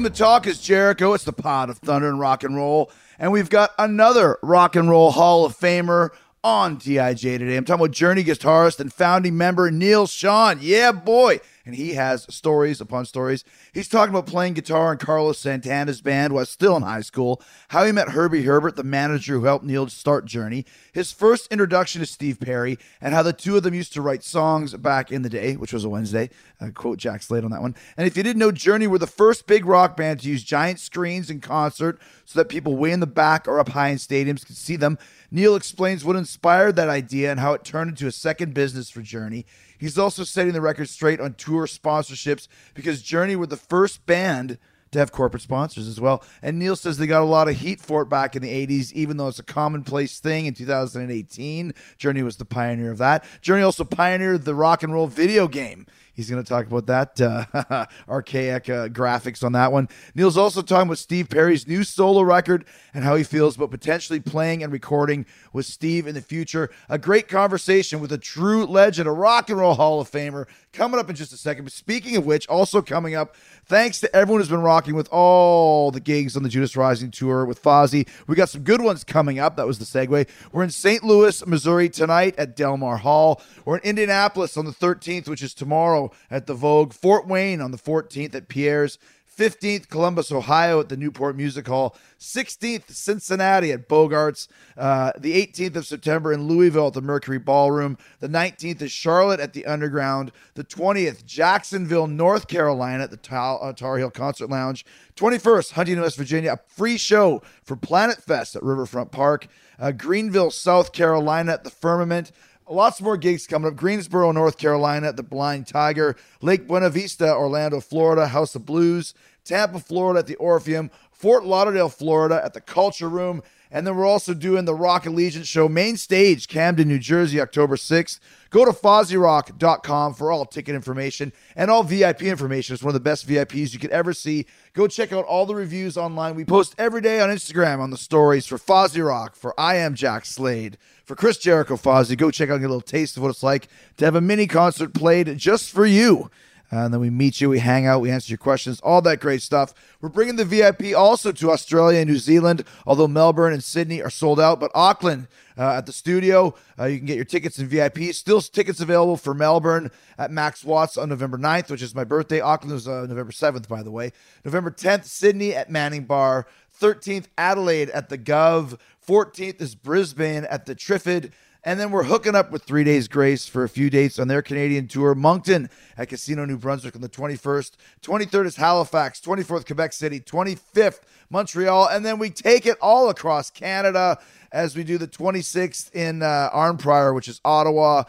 to Talk is Jericho. It's the pod of thunder and rock and roll. And we've got another rock and roll Hall of Famer on TIJ today. I'm talking about Journey guitarist and founding member Neal Schon. Yeah, boy. And he has stories upon stories. He's talking about playing guitar in Carlos Santana's band while still in high school, how he met Herbie Herbert, the manager who helped Neal start Journey, his first introduction to Steve Perry, and how the two of them used to write songs back in the day, which was a Wednesday. Quote Jack Slade on that one. And if you didn't know, Journey were the first big rock band to use giant screens in concert so that people way in the back or up high in stadiums could see them. Neal explains what inspired that idea and how it turned into a second business for Journey. He's also setting the record straight on tour sponsorships because Journey were the first band to have corporate sponsors as well. And Neal says they got a lot of heat for it back in the 80s, even though it's a commonplace thing in 2018. Journey was the pioneer of that. Journey also pioneered the rock and roll video game. He's going to talk about that archaic graphics on that one. Neal's also talking about Steve Perry's new solo record and how he feels about potentially playing and recording with Steve in the future. A great conversation with a true legend, a rock and roll Hall of Famer, coming up in just a second. But speaking of which, also coming up, thanks to everyone who's been rocking with all the gigs on the Judas Rising tour with Fozzy. We got some good ones coming up. That was the segue. We're in St. Louis, Missouri tonight at Delmar Hall. We're in Indianapolis on the 13th, which is tomorrow at the Vogue. Fort Wayne on the 14th at Pierre's. 15th, Columbus, Ohio at the Newport Music Hall. 16th, Cincinnati at Bogarts. The 18th of September in Louisville at the Mercury Ballroom. The 19th is Charlotte at the Underground. The 20th, Jacksonville, North Carolina at the Tar Heel Concert Lounge. 21st, Huntington, West Virginia, a free show for Planet Fest at Riverfront Park. Greenville, South Carolina at the Firmament. Lots more gigs coming up. Greensboro, North Carolina at the Blind Tiger. Lake Buena Vista, Orlando, Florida, House of Blues. Tampa, Florida at the Orpheum. Fort Lauderdale, Florida at the Culture Room. And then we're also doing the Rock Allegiance show, main stage, Camden, New Jersey, October 6th. Go to FozzyRock.com for all ticket information and all VIP information. It's one of the best VIPs you could ever see. Go check out all the reviews online. We post every day on Instagram on the stories for Fozzy Rock, for I Am Jack Slade, for Chris Jericho Fozzy. Go check out and get a little taste of what it's like to have a mini concert played just for you. And then we meet you, we hang out, we answer your questions, all that great stuff. We're bringing the VIP also to Australia and New Zealand, although Melbourne and Sydney are sold out. But Auckland at the studio, you can get your tickets in VIP. Still tickets available for Melbourne at Max Watts on November 9th, which is my birthday. Auckland was November 7th, by the way. November 10th, Sydney at Manning Bar. 13th, Adelaide at the Gov. 14th is Brisbane at the Triffid. And then we're hooking up with 3 Days Grace for a few dates on their Canadian tour. Moncton at Casino New Brunswick on the 21st. 23rd is Halifax. 24th, Quebec City. 25th, Montreal. And then we take it all across Canada as we do the 26th in Arnprior, which is Ottawa.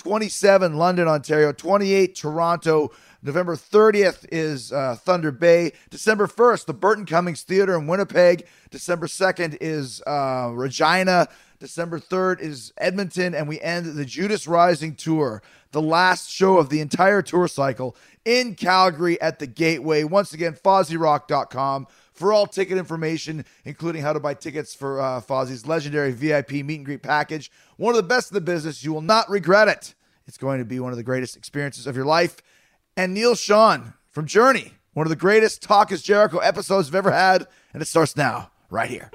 27, London, Ontario. 28, Toronto. November 30th is Thunder Bay. December 1st, the Burton Cummings Theatre in Winnipeg. December 2nd is Regina. December 3rd is Edmonton, and we end the Judas Rising tour, the last show of the entire tour cycle, in Calgary at the Gateway. Once again, FozzyRock.com for all ticket information, including how to buy tickets for Fozzy's legendary VIP meet and greet package. One of the best in the business. You will not regret it. It's going to be one of the greatest experiences of your life. And Neal Schon from Journey, one of the greatest Talk is Jericho episodes we've ever had, and it starts now, right here.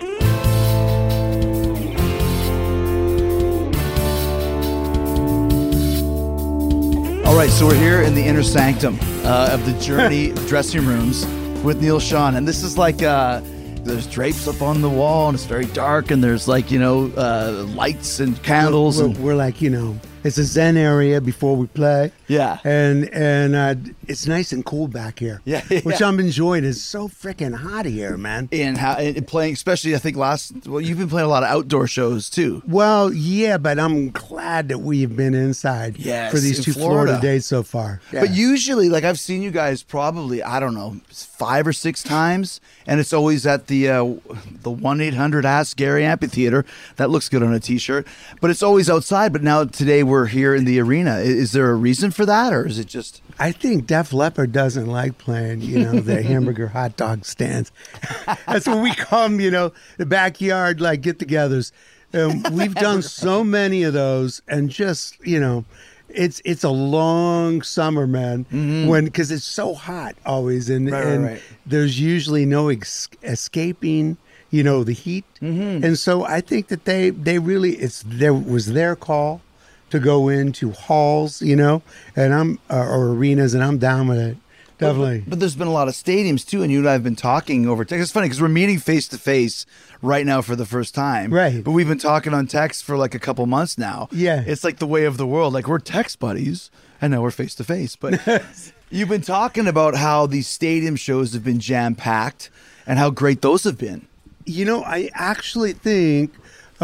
All right, so we're here in the inner sanctum of the Journey dressing rooms with Neal Schon, and this is like there's drapes up on the wall, and it's very dark, and there's like lights and candles. We're like it's a Zen area before we play. Yeah, and it's nice and cool back here. Yeah. Which I'm enjoying. It's so freaking hot here, man. And playing, especially I think you've been playing a lot of outdoor shows too. Well, yeah, but I'm glad that we've been inside for these two Florida days so far. Yeah. But usually, like I've seen you guys probably 5 or 6 times, and it's always at the 1-800-ASK Gary Amphitheater. That looks good on a T-shirt, but it's always outside. But now today we're here in the arena. Is there a reason for that, or is it just? I think Def Leppard doesn't like playing, the hamburger hot dog stands. That's what we call them, the backyard get-togethers. We've done so many of those, and just it's a long summer, man. Because it's so hot always, and Right. there's usually no escaping, the heat. And so I think that they really was their call to go into halls, and I'm or arenas, and I'm down with it. Definitely. But there's been a lot of stadiums too, and you and I have been talking over text. It's funny because we're meeting face to face right now for the first time. Right. But we've been talking on text for like a couple months now. Yeah. It's like the way of the world. Like we're text buddies, and now we're face to face. But you've been talking about how these stadium shows have been jam packed and how great those have been. I actually think,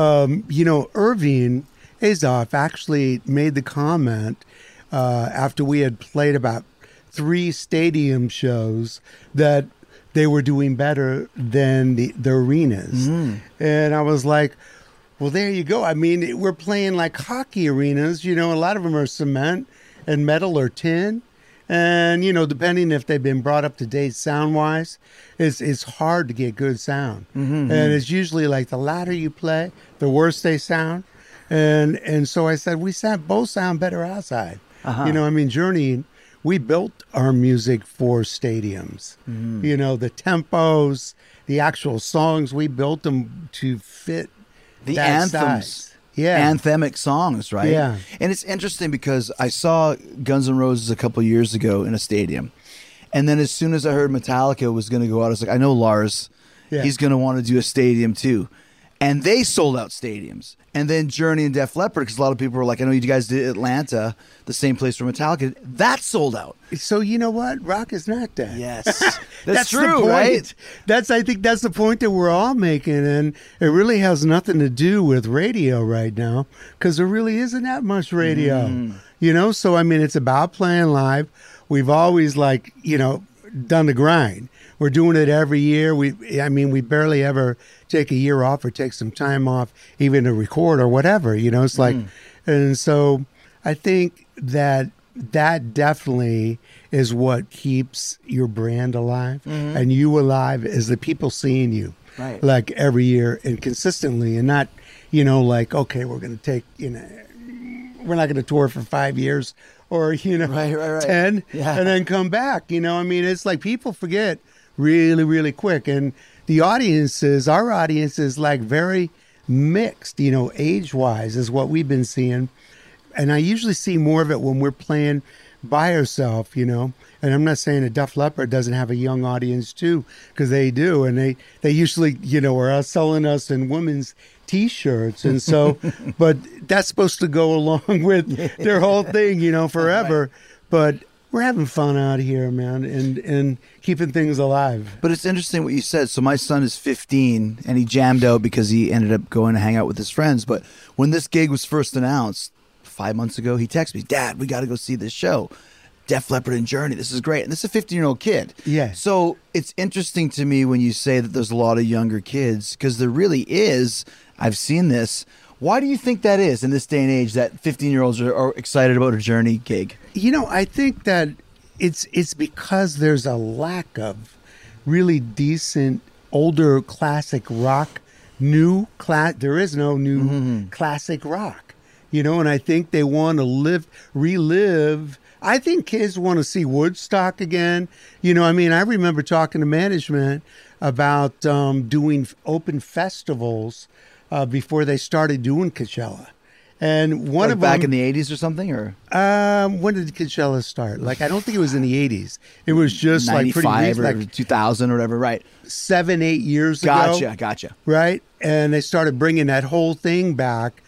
Irving Azoff actually made the comment after we had played about 3 stadium shows that they were doing better than the arenas. And I was like, well, there you go. I mean, we're playing like hockey arenas, a lot of them are cement and metal or tin. And, depending if they've been brought up to date sound-wise, it's hard to get good sound. And it's usually like the louder you play, the worse they sound. And so I said, both sound better outside. Journey, we built our music for stadiums. The tempos, the actual songs, we built them to fit The that anthems. size. Yeah. Anthemic songs, right? Yeah. And it's interesting because I saw Guns N' Roses a couple years ago in a stadium. And then as soon as I heard Metallica was going to go out, I was like, I know Lars. Yeah. He's going to want to do a stadium too. And they sold out stadiums. And then Journey and Def Leppard, because a lot of people were like, I know you guys did Atlanta, the same place for Metallica. That sold out. So you know what? Rock is not dead. Yes. That's true, the point. right? I think that's the point that we're all making, and it really has nothing to do with radio right now, because there really isn't that much radio. So I mean, it's about playing live. We've always done the grind. We're doing it every year. We barely ever take a year off or take some time off, even to record or whatever. It's like, and so I think that definitely is what keeps your brand alive and you alive, is the people seeing you, Right. like every year and consistently, and not, okay, we're going to take, we're not going to tour for 5 years or, Right. 10 Yeah. and then come back. It's like people forget really, really quick. And our audience is like very mixed, age-wise is what we've been seeing. And I usually see more of it when we're playing by ourselves, And I'm not saying that Def Leppard doesn't have a young audience too, because they do. And they usually, are out selling us in women's T-shirts. And so, but that's supposed to go along with their whole thing, forever. Right. But we're having fun out here, man, and keeping things alive. But it's interesting what you said. So my son is 15, and he jammed out because he ended up going to hang out with his friends. But when this gig was first announced 5 months ago, he texted me, Dad, we got to go see this show. Def Leppard and Journey. This is great. And this is a 15-year-old kid. Yeah. So it's interesting to me when you say that there's a lot of younger kids, because there really is. I've seen this. Why do you think that is in this day and age, that 15-year-olds are excited about a Journey gig? I think that it's because there's a lack of really decent older classic rock, there is no new classic rock, and I think they want to relive. I think kids want to see Woodstock again. I remember talking to management about doing open festivals before they started doing Coachella. And one of them, back in the 80s or something, or when did Coachella start? I don't think it was in the 80s. It was just 95 like pretty or recent, 2000 or whatever, right? 7-8 years ago. Gotcha. Right? And they started bringing that whole thing back,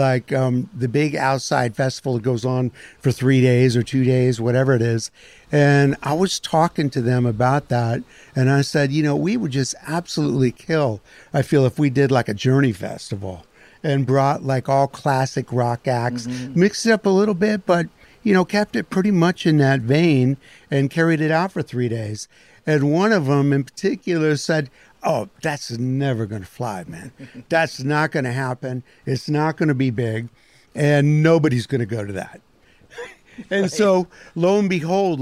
the big outside festival that goes on for 3 days or 2 days, whatever it is. And I was talking to them about that, and I said, we would just absolutely kill, I feel, if we did like a Journey festival and brought all classic rock acts, mixed it up a little bit, but, kept it pretty much in that vein and carried it out for 3 days. And one of them in particular said, oh, that's never going to fly, man. That's not going to happen. It's not going to be big, and nobody's going to go to that. And so, lo and behold,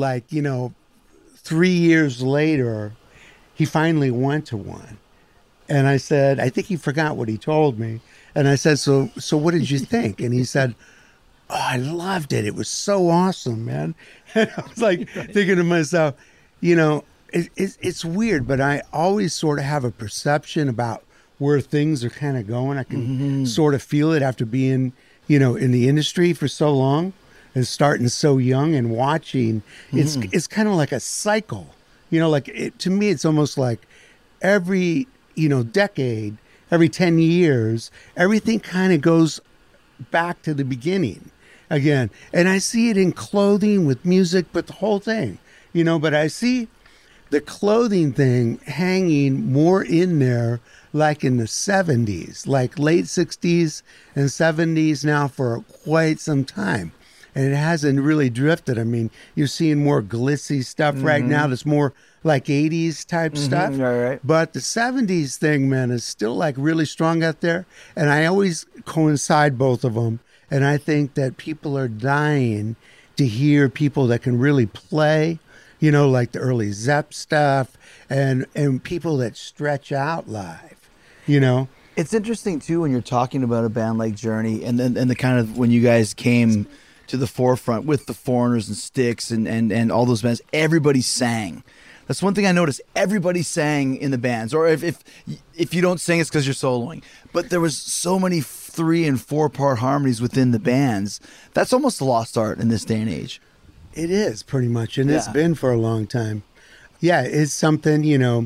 3 years later, he finally went to one. And I said, I think he forgot what he told me. And I said, so what did you think? And he said, Oh, I loved it. It was so awesome, man. And I was like thinking to myself, you know, it's weird, but I always sort of have a perception about where things are kind of going. I can sort of feel it after being, you know, in the industry for so long and starting so young and watching. It's kind of like a cycle, you know, like to me, it's almost like every, you know, decade, every 10 years, everything kind of goes back to the beginning again. And I see it in clothing with music, but the whole thing, you know, but I see the clothing thing hanging more in there like in the 70s, like late 60s and 70s now for quite some time. And it hasn't really drifted. I mean, you're seeing more glitzy stuff right now that's more like 80s type stuff. Right. But the 70s thing, man, is still like really strong out there. And I always coincide both of them. And I think that people are dying to hear people that can really play, you know, like the early Zepp stuff and people that stretch out live, you know. It's interesting too when you're talking about a band like Journey and the kind of when you guys came to the forefront with the Foreigners and Styx and all those bands, everybody sang. That's one thing I noticed. Everybody sang in the bands, or if you don't sing, it's because you're soloing. But there was so many 3 and 4 part harmonies within the bands. That's almost a lost art in this day and age. It is pretty much, and it's been for a long time. Yeah, it's something, you know.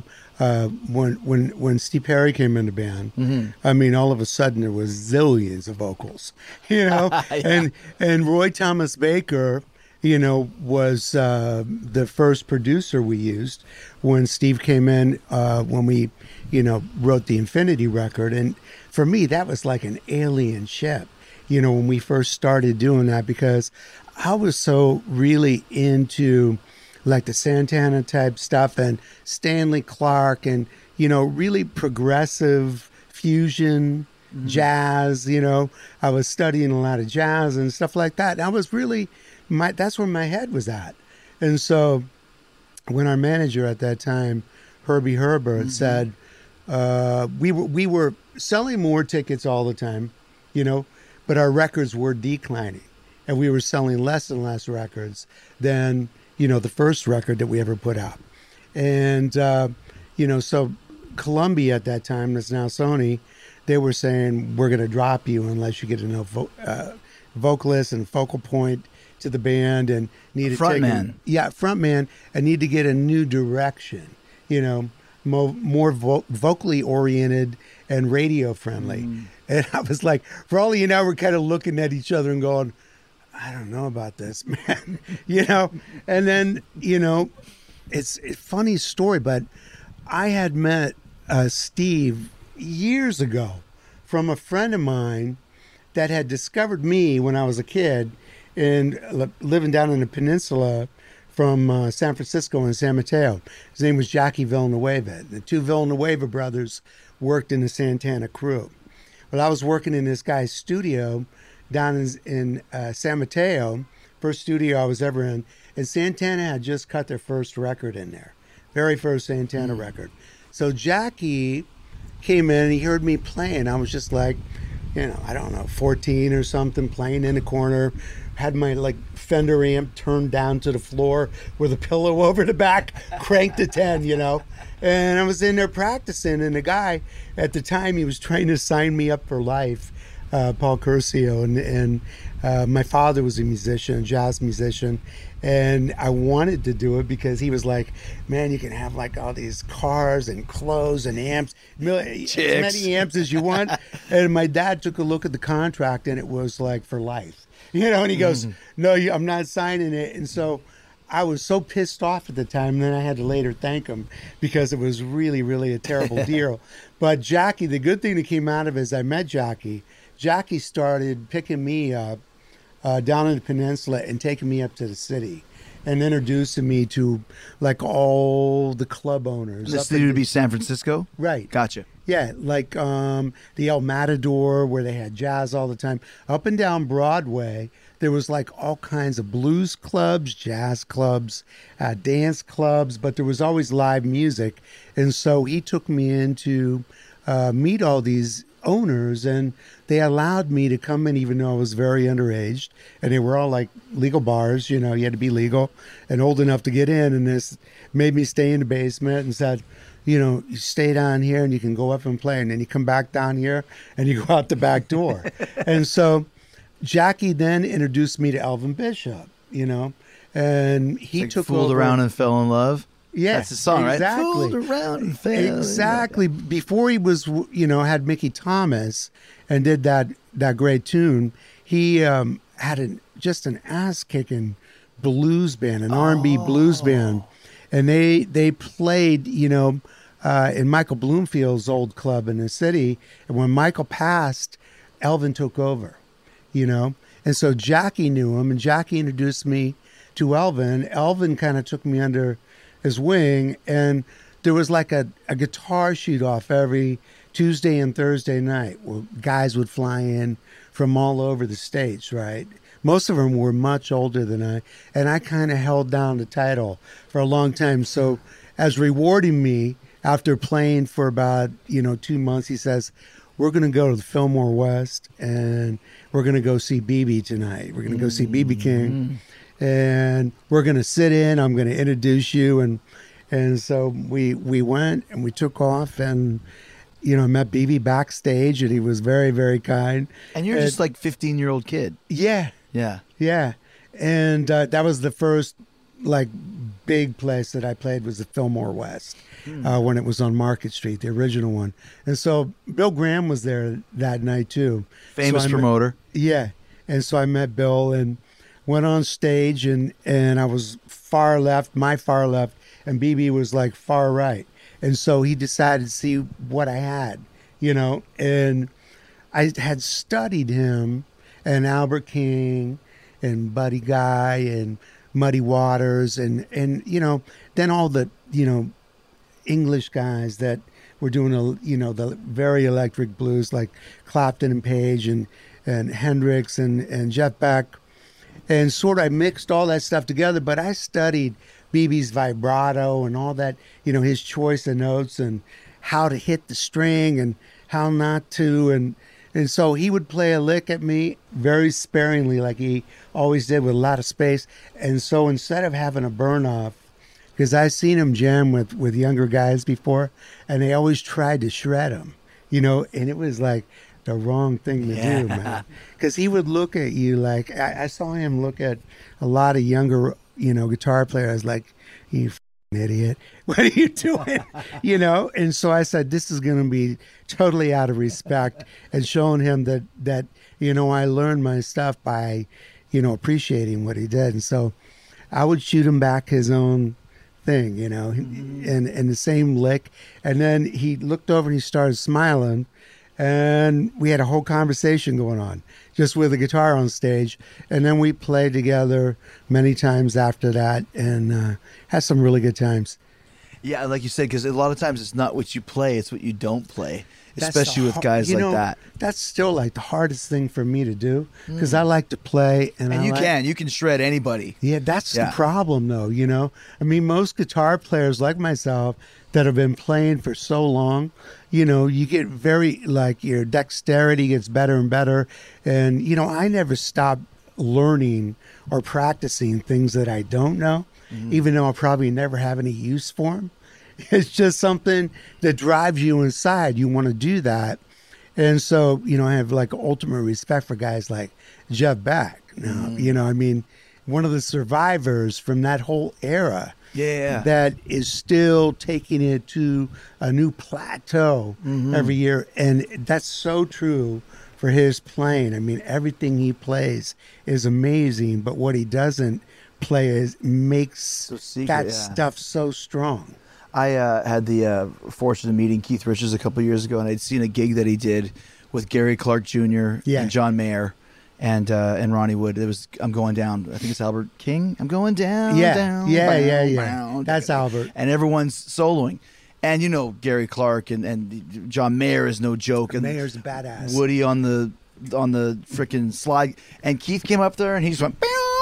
When Steve Perry came in the band, I mean, all of a sudden there was zillions of vocals, you know, and Roy Thomas Baker, you know, was the first producer we used when Steve came in, when we, you know, wrote the Infinity record. And for me, that was like an alien ship, you know, when we first started doing that, because I was so really into like the Santana type stuff and Stanley Clarke and, you know, really progressive fusion jazz, you know. I was studying a lot of jazz and stuff like that. And I was really, that's where my head was at. And so when our manager at that time, Herbie Herbert, said, we were selling more tickets all the time, you know, but our records were declining. And we were selling less and less records than, you know, the first record that we ever put out. And, you know, so Columbia at that time, that's now Sony, they were saying, we're going to drop you unless you get enough vocalist and focal point to the band and need to frontman. Frontman, and need to get a new direction, you know, more vocally oriented and radio friendly. And I was like, for all you know, we're kind of looking at each other and going, I don't know about this, man, you know? And then, you know, it's a funny story, but I had met Steve years ago from a friend of mine that had discovered me when I was a kid and living down in the peninsula from San Francisco and San Mateo. His name was Jackie Villanueva. The 2 Villanueva brothers worked in the Santana crew. Well, I was working in this guy's studio down in San Mateo, first studio I was ever in, and Santana had just cut their first record in there, very first Santana record. So Jackie came in and he heard me playing. I was just like, you know, I don't know, 14 or something, playing in the corner, had my like Fender amp turned down to the floor with a pillow over the back, cranked to 10, you know. And I was in there practicing, and the guy at the time, he was trying to sign me up for life, Paul Curcio, and my father was a musician, a jazz musician, and I wanted to do it because he was like, man, you can have like all these cars and clothes and amps, as many amps as you want. And my dad took a look at the contract, and it was like for life, you know, and he goes, no, I'm not signing it. And so I was so pissed off at the time, and then I had to later thank him because it was really, really a terrible deal. But Jackie, the good thing that came out of it is I met Jackie. Jackie started picking me up down in the peninsula and taking me up to the city and introducing me to like all the club owners. This city would be San Francisco? Right. Gotcha. Yeah, like the El Matador where they had jazz all the time. Up and down Broadway, there was like all kinds of blues clubs, jazz clubs, dance clubs, but there was always live music. And so he took me in to meet all these owners, and they allowed me to come in even though I was very underage, and they were all like legal bars. You know, you had to be legal and old enough to get in, and this made me stay in the basement and said, you know, you stay down here and you can go up and play, and then you come back down here and you go out the back door. And so Jackie then introduced me to Elvin Bishop, you know, and he Like took fooled over. around and fell in love. Yeah, That's the song, exactly. right? Fooled around and fell in love. Exactly. Before he was, you know, had Mickey Thomas and did that great tune, he had just an ass-kicking blues band, an R&B blues band. And they played, you know, in Michael Bloomfield's old club in the city. And when Michael passed, Elvin took over, you know. And so Jackie knew him, and Jackie introduced me to Elvin. Elvin kind of took me under his wing, and there was like a guitar shoot off every Tuesday and Thursday night where guys would fly in from all over the states, right? Most of them were much older than I, and I kind of held down the title for a long time. So as rewarding me after playing for about, you know, 2 months, he says, we're going to go to the Fillmore West, and we're going to go see BB tonight. We're going to go see BB King. And we're going to sit in. I'm going to introduce you. And so we went and we took off, and, you know, met BB backstage, and he was very, very kind. And you're just like 15-year-old kid. Yeah. Yeah. Yeah. And that was the first, like, big place that I played was the Fillmore West when it was on Market Street, the original one. And so Bill Graham was there that night, too. Famous So promoter. Yeah. And so I met Bill and went on stage, and I was far left, my far left, and BB was like far right. And so he decided to see what I had, you know, and I had studied him and Albert King and Buddy Guy and Muddy Waters and you know, then all the, you know, English guys that were doing, you know, the very electric blues like Clapton and Page and Hendrix and Jeff Beck. And sort of I mixed all that stuff together, but I studied BB's vibrato and all that, you know, his choice of notes and how to hit the string and how not to. And so he would play a lick at me very sparingly, like he always did, with a lot of space. And so instead of having a burn off, because I've seen him jam with younger guys before, and they always tried to shred him, you know, and it was like the wrong thing to do, man. Because he would look at you like, I saw him look at a lot of younger, you know, guitar players like, you idiot, what are you doing? You know? And so I said, this is going to be totally out of respect, and showing him that, you know, I learned my stuff by, you know, appreciating what he did. And so I would shoot him back his own thing, you know, and the same lick. And then he looked over and he started smiling, and we had a whole conversation going on just with the guitar on stage. And then we played together many times after that, and had some really good times. Yeah, like you said, because a lot of times it's not what you play, it's what you don't play, That's especially the with har- guys you like know, that. That's still like the hardest thing for me to do, because I like to play, and And I you can shred anybody. Yeah, that's Yeah. the problem, though, you know? I mean, most guitar players like myself that have been playing for so long, you know, you get very, like, your dexterity gets better and better. And, you know, I never stop learning or practicing things that I don't know, even though I'll probably never have any use for them. It's just something that drives you inside. You want to do that. And so, you know, I have like ultimate respect for guys like Jeff Beck. You know, I mean, one of the survivors from that whole era Yeah. that is still taking it to a new plateau every year. And that's so true for his playing. I mean, everything he plays is amazing, but what he doesn't play makes secret, that yeah. stuff so strong. I had the fortune of meeting Keith Richards a couple years ago, and I'd seen a gig that he did with Gary Clark Jr. Yeah. and John Mayer and Ronnie Wood. It was I'm Going Down. I think it's Albert King. I'm going down. Yeah, down, yeah. down. That's Albert. And everyone's soloing. And you know Gary Clark and John Mayer is no joke. And Mayer's a badass. Woody on the freaking slide. And Keith came up there and he just went bow,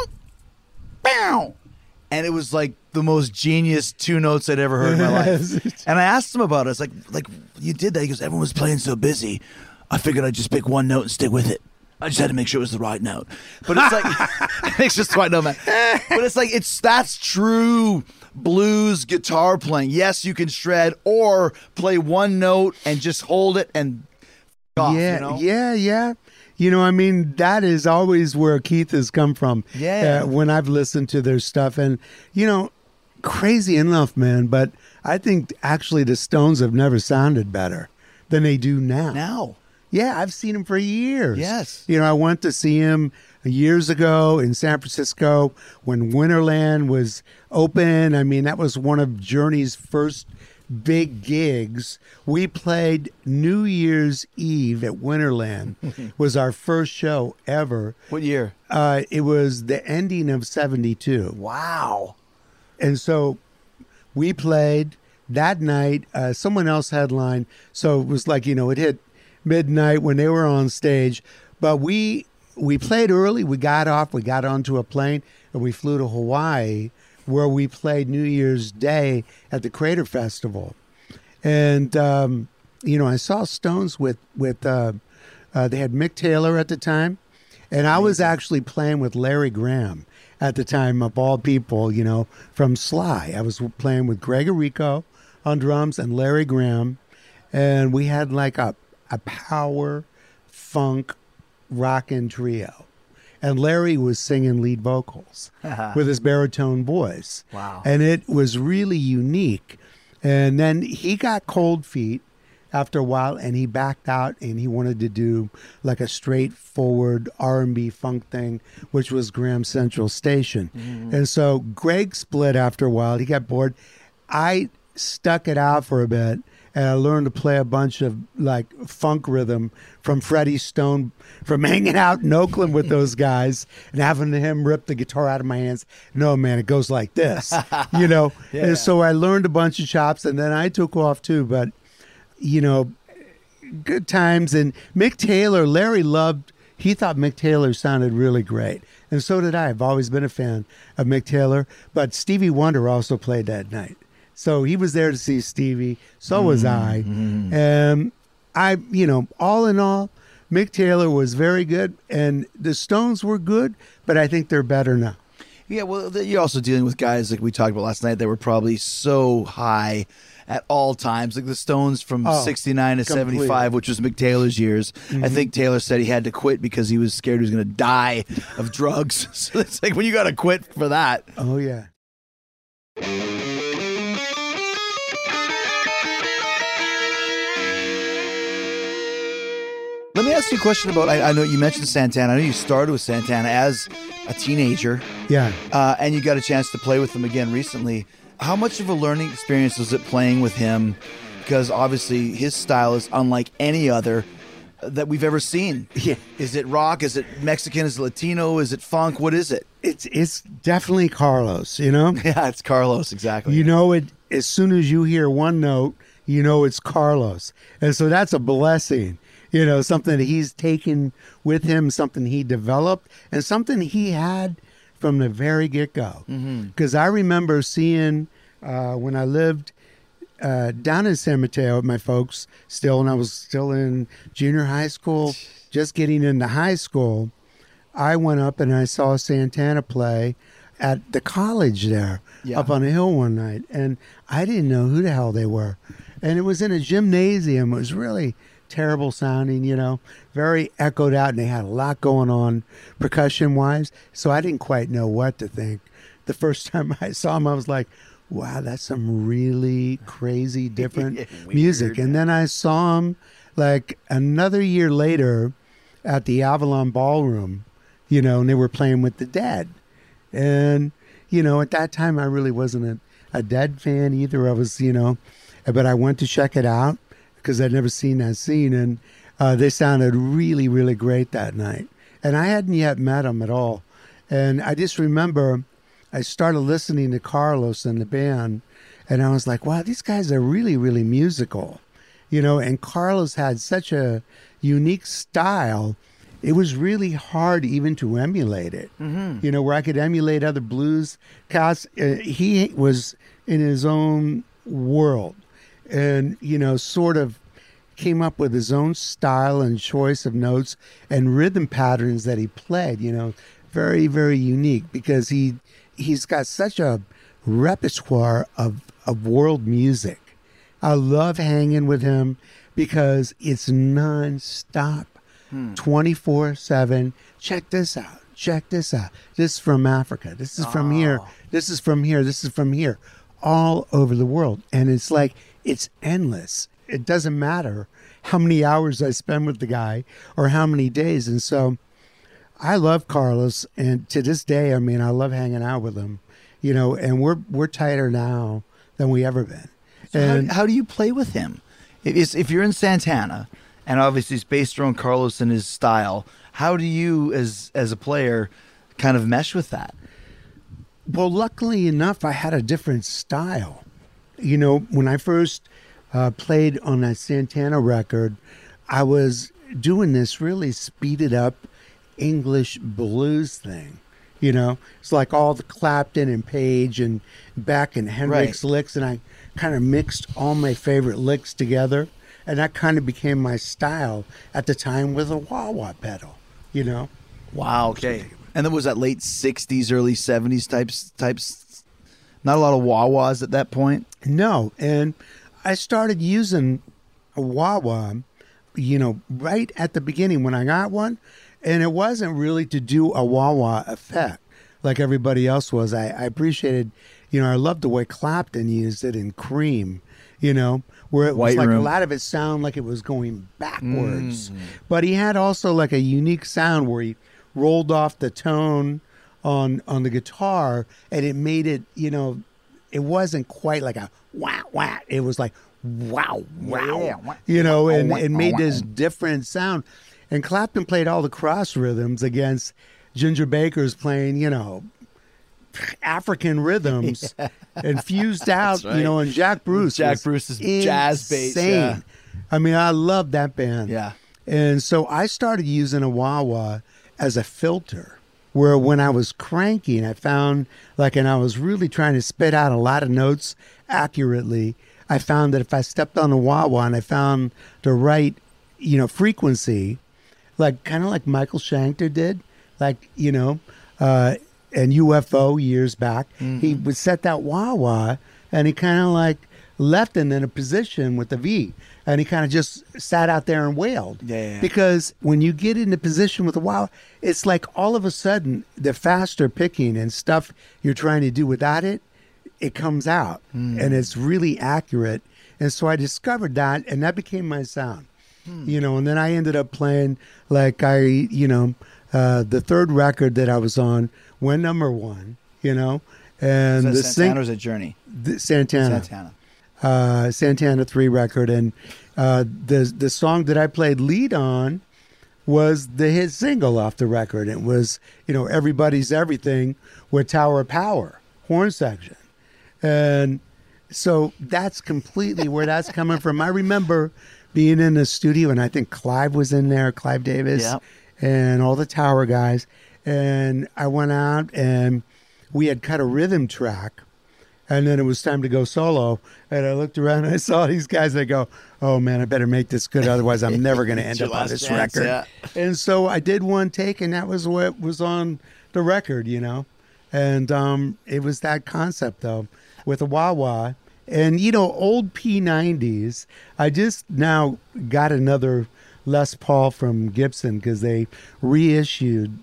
bow. And it was like the most genius two notes I'd ever heard in my life. And I asked him about it. It's like you did that. He goes, everyone was playing so busy. I figured I'd just pick one note and stick with it. I just had to make sure it was the right note. But it's like, it's just the right note, man. But it's like, that's true blues guitar playing. Yes, you can shred or play one note and just hold it and off, yeah, you know? yeah. You know, I mean, that is always where Keith has come from. Yeah. When I've listened to their stuff. And, you know, crazy enough, man, but I think actually the Stones have never sounded better than they do now. Now. Yeah, I've seen him for years. Yes. You know, I went to see him years ago in San Francisco when Winterland was open. I mean, that was one of Journey's first big gigs. We played New Year's Eve at Winterland. Was our first show ever. What year? It was the ending of 72. Wow. And so we played that night. Someone else headlined. So it was like, you know, it hit midnight when they were on stage. But we played early. We got off. We got onto a plane and we flew to Hawaii, where we played New Year's Day at the Crater Festival. And, you know, I saw Stones with they had Mick Taylor at the time. And I was actually playing with Larry Graham at the time, of all people, you know, from Sly. I was playing with Greg Arico on drums and Larry Graham. And we had like a power funk rockin' trio. And Larry was singing lead vocals with his baritone voice. Wow. And it was really unique. And then he got cold feet after a while and he backed out and he wanted to do like a straightforward R&B funk thing, which was Graham Central Station. And so Greg split after a while. He got bored. I stuck it out for a bit. And I learned to play a bunch of like funk rhythm from Freddie Stone, from hanging out in Oakland with those guys and having him rip the guitar out of my hands. No, man, it goes like this, you know? Yeah. And so I learned a bunch of chops and then I took off too. But, you know, good times. And Mick Taylor, Larry he thought Mick Taylor sounded really great. And so did I. I've always been a fan of Mick Taylor. But Stevie Wonder also played that night. So he was there to see Stevie. So was I. And you know, all in all, Mick Taylor was very good. And the Stones were good, but I think they're better now. Yeah, well, you're also dealing with guys like we talked about last night that were probably so high at all times, like the Stones from 69 to completely. 75, which was Mick Taylor's years. I think Taylor said he had to quit because he was scared he was going to die of drugs. So it's like when you got to quit for that. Oh, yeah. Let me ask you a question about, I know you mentioned Santana. I know you started with Santana as a teenager. Yeah. And you got a chance to play with him again recently. How much of a learning experience was it playing with him? Because obviously his style is unlike any other that we've ever seen. Yeah. Is it rock? Is it Mexican? Is it Latino? Is it funk? What is it? It's definitely Carlos, you know? Yeah, it's Carlos, exactly. You know it as soon as you hear one note, you know it's Carlos. And so that's a blessing. You know, something that he's taken with him, something he developed, and something he had from the very get-go. Because I remember seeing when I lived down in San Mateo with my folks still, and I was still in junior high school, just getting into high school, I went up and I saw Santana play at the college there, up on a hill one night, and I didn't know who the hell they were. And it was in a gymnasium. It was really terrible sounding, you know, very echoed out, and they had a lot going on percussion-wise, so I didn't quite know what to think. The first time I saw him, I was like, wow, that's some really crazy, different music. And then I saw him like another year later at the Avalon Ballroom, you know, and they were playing with the Dead. And, you know, at that time, I really wasn't a Dead fan either. I was, you know, but I went to check it out because I'd never seen that scene. And they sounded really, really great that night. And I hadn't yet met them at all. And I just remember I started listening to Carlos and the band, and I was like, wow, these guys are really, really musical. You know, and Carlos had such a unique style. It was really hard even to emulate it. You know, where I could emulate other blues cats. He was in his own world and, you know, sort of came up with his own style and choice of notes and rhythm patterns that he played, very, very unique because he's got such a repertoire of world music. I love hanging with him because it's nonstop, 24/7. Check this out. Check this out. This is from Africa. This is from here. This is from here. This is from here. All over the world. And it's like, it's endless. It doesn't matter how many hours I spend with the guy or how many days. And so I love Carlos. And to this day, I mean, I love hanging out with him, and we're tighter now than we ever been. So And how do you play with him? If you're in Santana, and obviously it's based around Carlos and his style, how do you, as a player, kind of mesh with that? well, luckily enough, I had a different style. When I first played on that Santana record, I was doing this really speeded up English blues thing. It's like all the Clapton and Page and Beck and Hendrix licks, and I kind of mixed all my favorite licks together, and that kind of became my style at the time with a wah-wah pedal. Wow. Okay. And then was that late '60s, early '70s types? Not a lot of wah-wahs at that point. No, and I started using a wah-wah, right at the beginning when I got one. And it wasn't really to do a wah-wah effect like everybody else was. I appreciated, I loved the way Clapton used it in Cream, where it was White like Room. a lot of it sounded like it was going backwards. But he had also like a unique sound where he rolled off the tone on the guitar, and it made it, it wasn't quite like a wah-wah. It was like wow, and it made this different sound. And Clapton played all the cross rhythms against Ginger Baker's playing, African rhythms and fused out, right. And Jack Bruce. Jack was Bruce's jazz bass, insane. yeah. I mean, I love that band. Yeah. And so I started using a wah-wah as a filter, where when I was cranking, I found and I was really trying to spit out a lot of notes accurately. I found that if I stepped on the wah-wah and I found the right, frequency, kind of like Michael Shankter did, and UFO years back, he would set that wah-wah and he kind of left it in a position with the V, and he kind of just sat out there and wailed. Yeah. Because when you get into position with the wah-wah, it's like all of a sudden the faster picking and stuff you're trying to do without it, it comes out and it's really accurate. And so I discovered that, and that became my sound. And then I ended up playing the third record that I was on went number one, and Is that the Santana or is it Journey? Santana 3 record, and the song that I played lead on was the hit single off the record. It was Everybody's Everything with Tower of Power horn section, and so that's completely where that's coming from. I remember being in the studio, and I think Clive was in there, Clive Davis, Yep. and all the Tower guys. And I went out, and we had cut a rhythm track, and then it was time to go solo. And I looked around, and I saw these guys. I go, "Oh man, I better make this good, otherwise I'm never going to end Your up on last this chance, record." yeah. And so I did one take, and that was what was on the record, And it was that concept though, with a wah-wah. And, old P90s, I just now got another Les Paul from Gibson because they reissued,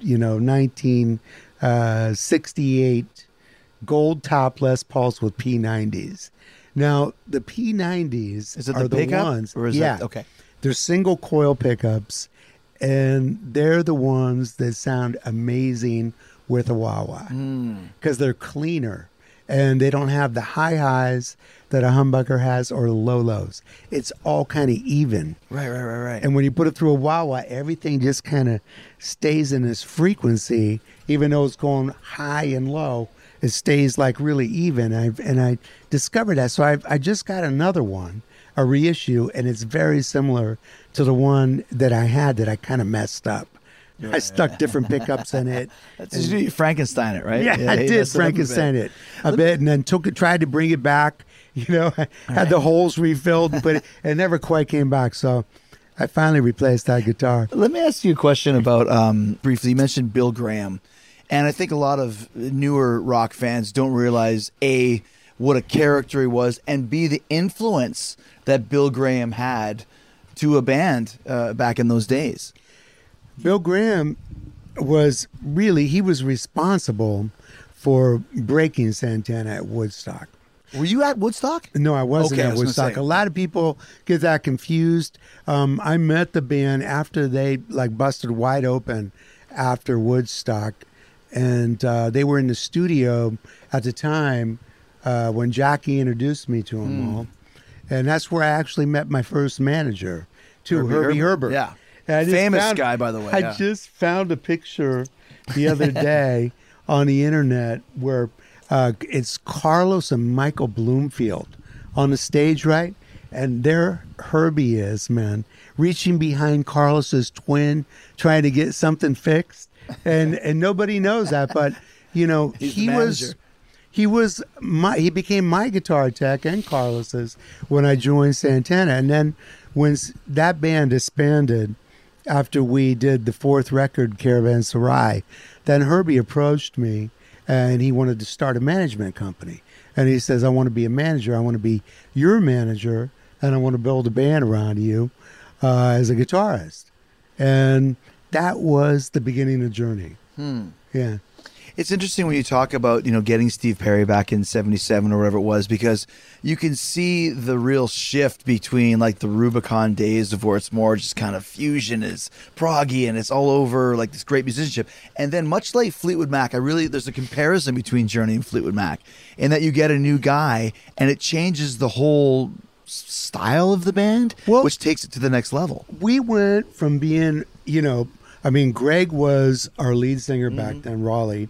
1968 gold top Les Pauls with P90s. Now, the P90s Is it are the the pickup? ones. Or is yeah. it, okay. They're single coil pickups, and they're the ones that sound amazing with a wah-wah because they're cleaner. And they don't have the high highs that a humbucker has or the low lows. It's all kind of even. Right. And when you put it through a wah-wah, everything just kind of stays in this frequency, even though it's going high and low. It stays really even. I discovered that. So I just got another one, a reissue, and it's very similar to the one that I had that I kind of messed up. I stuck different pickups in it. That's usually Frankenstein it, right? Yeah, I he did messed it up a bit. Frankenstein it a bit, and then tried to bring it back, I had the holes refilled, but it never quite came back. So I finally replaced that guitar. Let me ask you a question about, briefly, you mentioned Bill Graham. And I think a lot of newer rock fans don't realize, A, what a character he was, and B, the influence that Bill Graham had to a band back in those days. Bill Graham he was responsible for breaking Santana at Woodstock. Were you at Woodstock? No, I wasn't Okay, I at was gonna Woodstock. say. A lot of people get that confused. I met the band after they busted wide open after Woodstock, and they were in the studio at the time when Jackie introduced me to them all, and that's where I actually met my first manager, too, Herbie Herbert. Yeah, And I just famous guy, by the way. I just found a picture the other day on the internet where it's Carlos and Michael Bloomfield on the stage, right? And there Herbie is, man, reaching behind Carlos's twin, trying to get something fixed. And nobody knows that, but he became my guitar tech and Carlos's when I joined Santana. And then when that band disbanded after we did the fourth record, Caravanserai, then Herbie approached me and he wanted to start a management company. And he says, I want to be a manager. I want to be your manager, and I want to build a band around you as a guitarist. And that was the beginning of the journey. Yeah. It's interesting when you talk about, getting Steve Perry back in 77 or whatever it was, because you can see the real shift between like the Rubicon days of where it's more just kind of fusion, is proggy and it's all over like this great musicianship. And then much like Fleetwood Mac, there's a comparison between Journey and Fleetwood Mac in that you get a new guy and it changes the whole style of the band, which takes it to the next level. We went from being, Greg was our lead singer back then, Raleigh.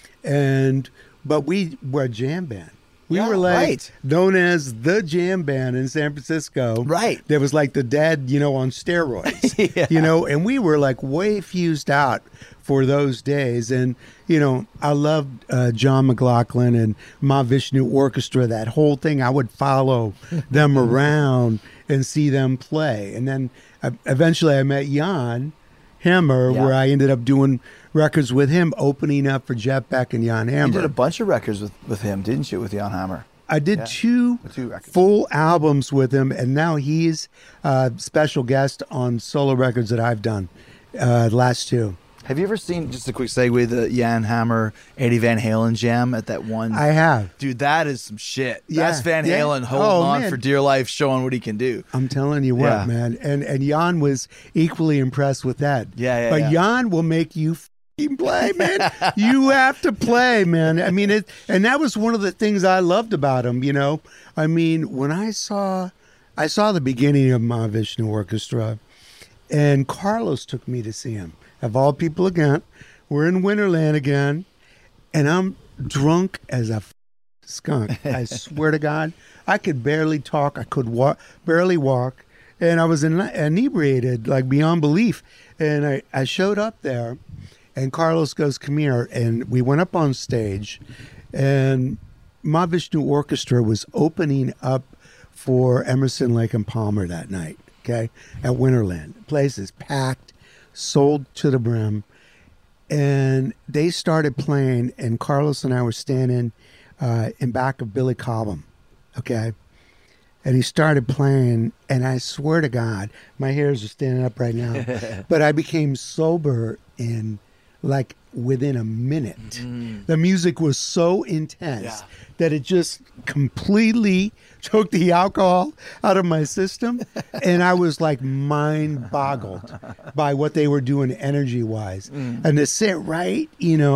But we were a jam band. We were known as the jam band in San Francisco. Right. There was like the Dead, on steroids, and we were like way fused out for those days. And, I loved John McLaughlin and Mahavishnu Orchestra, that whole thing. I would follow them around and see them play. And then eventually I met Jan Hammer, where I ended up doing records with him, opening up for Jeff Beck and Jan Hammer. You did a bunch of records with him, didn't you, with Jan Hammer? I did two full albums with him, and now he's a special guest on solo records that I've done, the last two. Have you ever seen, just a quick segue, the Jan Hammer, Eddie Van Halen jam at that one? I have. Dude, that is some shit. Yeah. That's Van Halen holding on man. for dear life, showing what he can do. I'm telling you what, man. And Jan was equally impressed with that. But Jan will make you play, man. You have to play, man. I mean, and that was one of the things I loved about him, I mean, when I saw the beginning of Mahavishnu Orchestra, and Carlos took me to see him. Of all people again, we're in Winterland again, and I'm drunk as a skunk. I swear to God, I could barely talk. I could barely walk, and I was inebriated, like beyond belief. And I showed up there, and Carlos goes, "Come here," and we went up on stage, and Mahavishnu Orchestra was opening up for Emerson, Lake and Palmer that night. Okay, at Winterland, the place is packed, sold to the brim, and they started playing, and Carlos and I were standing in back of Billy Cobham, okay, and he started playing, and I swear to God, my hairs are standing up right now, but I became sober in like within a minute. The music was so intense that it just completely took the alcohol out of my system, and I was like mind boggled by what they were doing energy wise. And to sit right,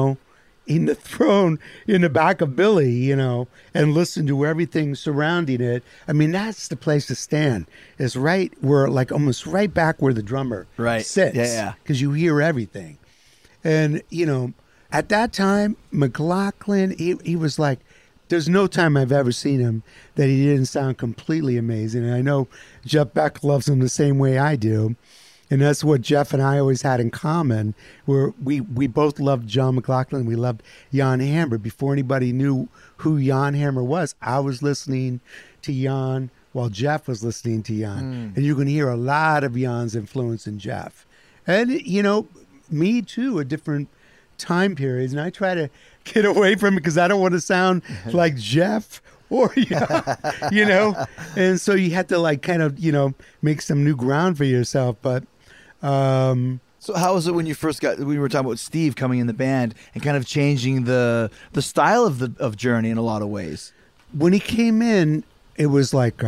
in the throne in the back of Billy, and listen to everything surrounding it. I mean, that's the place to stand. It's right where, like, almost right back where the drummer sits. Because you hear everything. And, at that time, McLaughlin, he was like, there's no time I've ever seen him that he didn't sound completely amazing. And I know Jeff Beck loves him the same way I do. And that's what Jeff and I always had in common, where we both loved John McLaughlin. We loved Jan Hammer. Before anybody knew who Jan Hammer was, I was listening to Jan while Jeff was listening to Jan. And you can hear a lot of Jan's influence in Jeff. And, you know, me too, at different time periods. And I try to get away from it because I don't want to sound like Jeff or, you know. And so you have to like kind of, you know, make some new ground for yourself. But So how was it when you first we were talking about Steve coming in the band and kind of changing the style of Journey in a lot of ways? when he came in, it was like,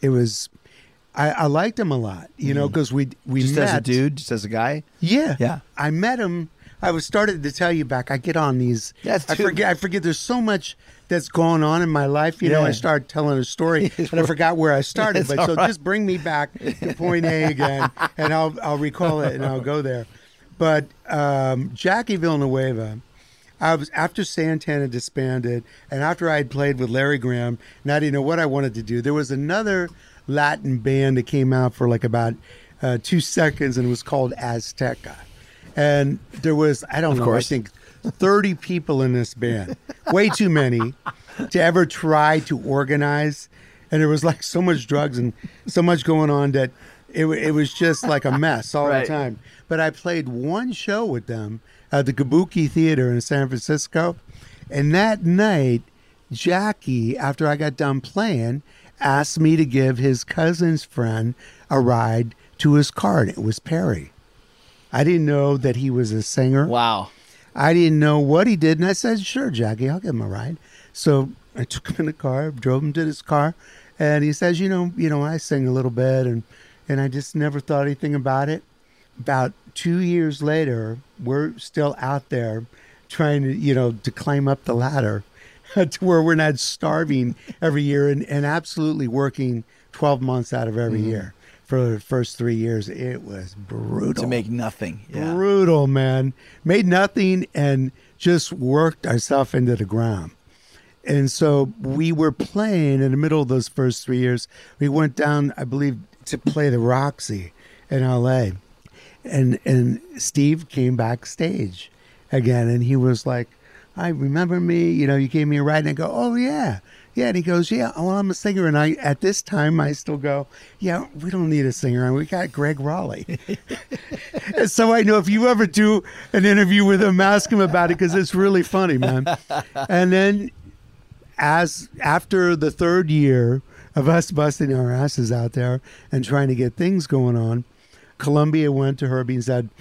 I liked him a lot, you know, because we Just met. as a dude, just as a guy? Yeah. Yeah. I met him. I was started to tell you back. I get on these. Yes, I too. forget. There's so much that's going on in my life. You know, Yeah. I started telling a story, and I forgot where I started. It's But all so right. just bring me back to point A again, and I'll recall it and I'll go there. But Jackie Villanueva, I was after Santana disbanded, and after I had played with Larry Graham, and I didn't know what I wanted to do. There was another Latin band that came out for like about 2 seconds, and it was called Azteca. And there was, I don't know, course. I think 30 people in this band. Way too many to ever try to organize. And there was like so much drugs and so much going on that it was just like a mess all Right. the time. But I played one show with them at the Kabuki Theater in San Francisco. And that night, Jackie, after I got done playing, asked me to give his cousin's friend a ride to his car. And it was Perry. I didn't know that he was a singer. Wow. I didn't know what he did. And I said, sure, Jackie, I'll give him a ride. So I took him in the car, drove him to his car. And he says, you know, I sing a little bit. And I just never thought anything about it. About 2 years later, we're still out there trying to, to climb up the ladder to where we're not starving every year and absolutely working 12 months out of every year. For the first 3 years, it was brutal. To make nothing. Yeah. Brutal, man. Made nothing and just worked ourselves into the ground. And so we were playing in the middle of those first 3 years. We went down, I believe, to play the Roxy in LA. And Steve came backstage again, and he was like, I remember me, you gave me a ride. And I go, oh, yeah. Yeah, and he goes, yeah, well, I'm a singer. And at this time, I still go, yeah, we don't need a singer. We got Greg Raleigh. And so I know if you ever do an interview with him, ask him about it because it's really funny, man. And then after the third year of us busting our asses out there and trying to get things going on, Columbia went to Herbie and said,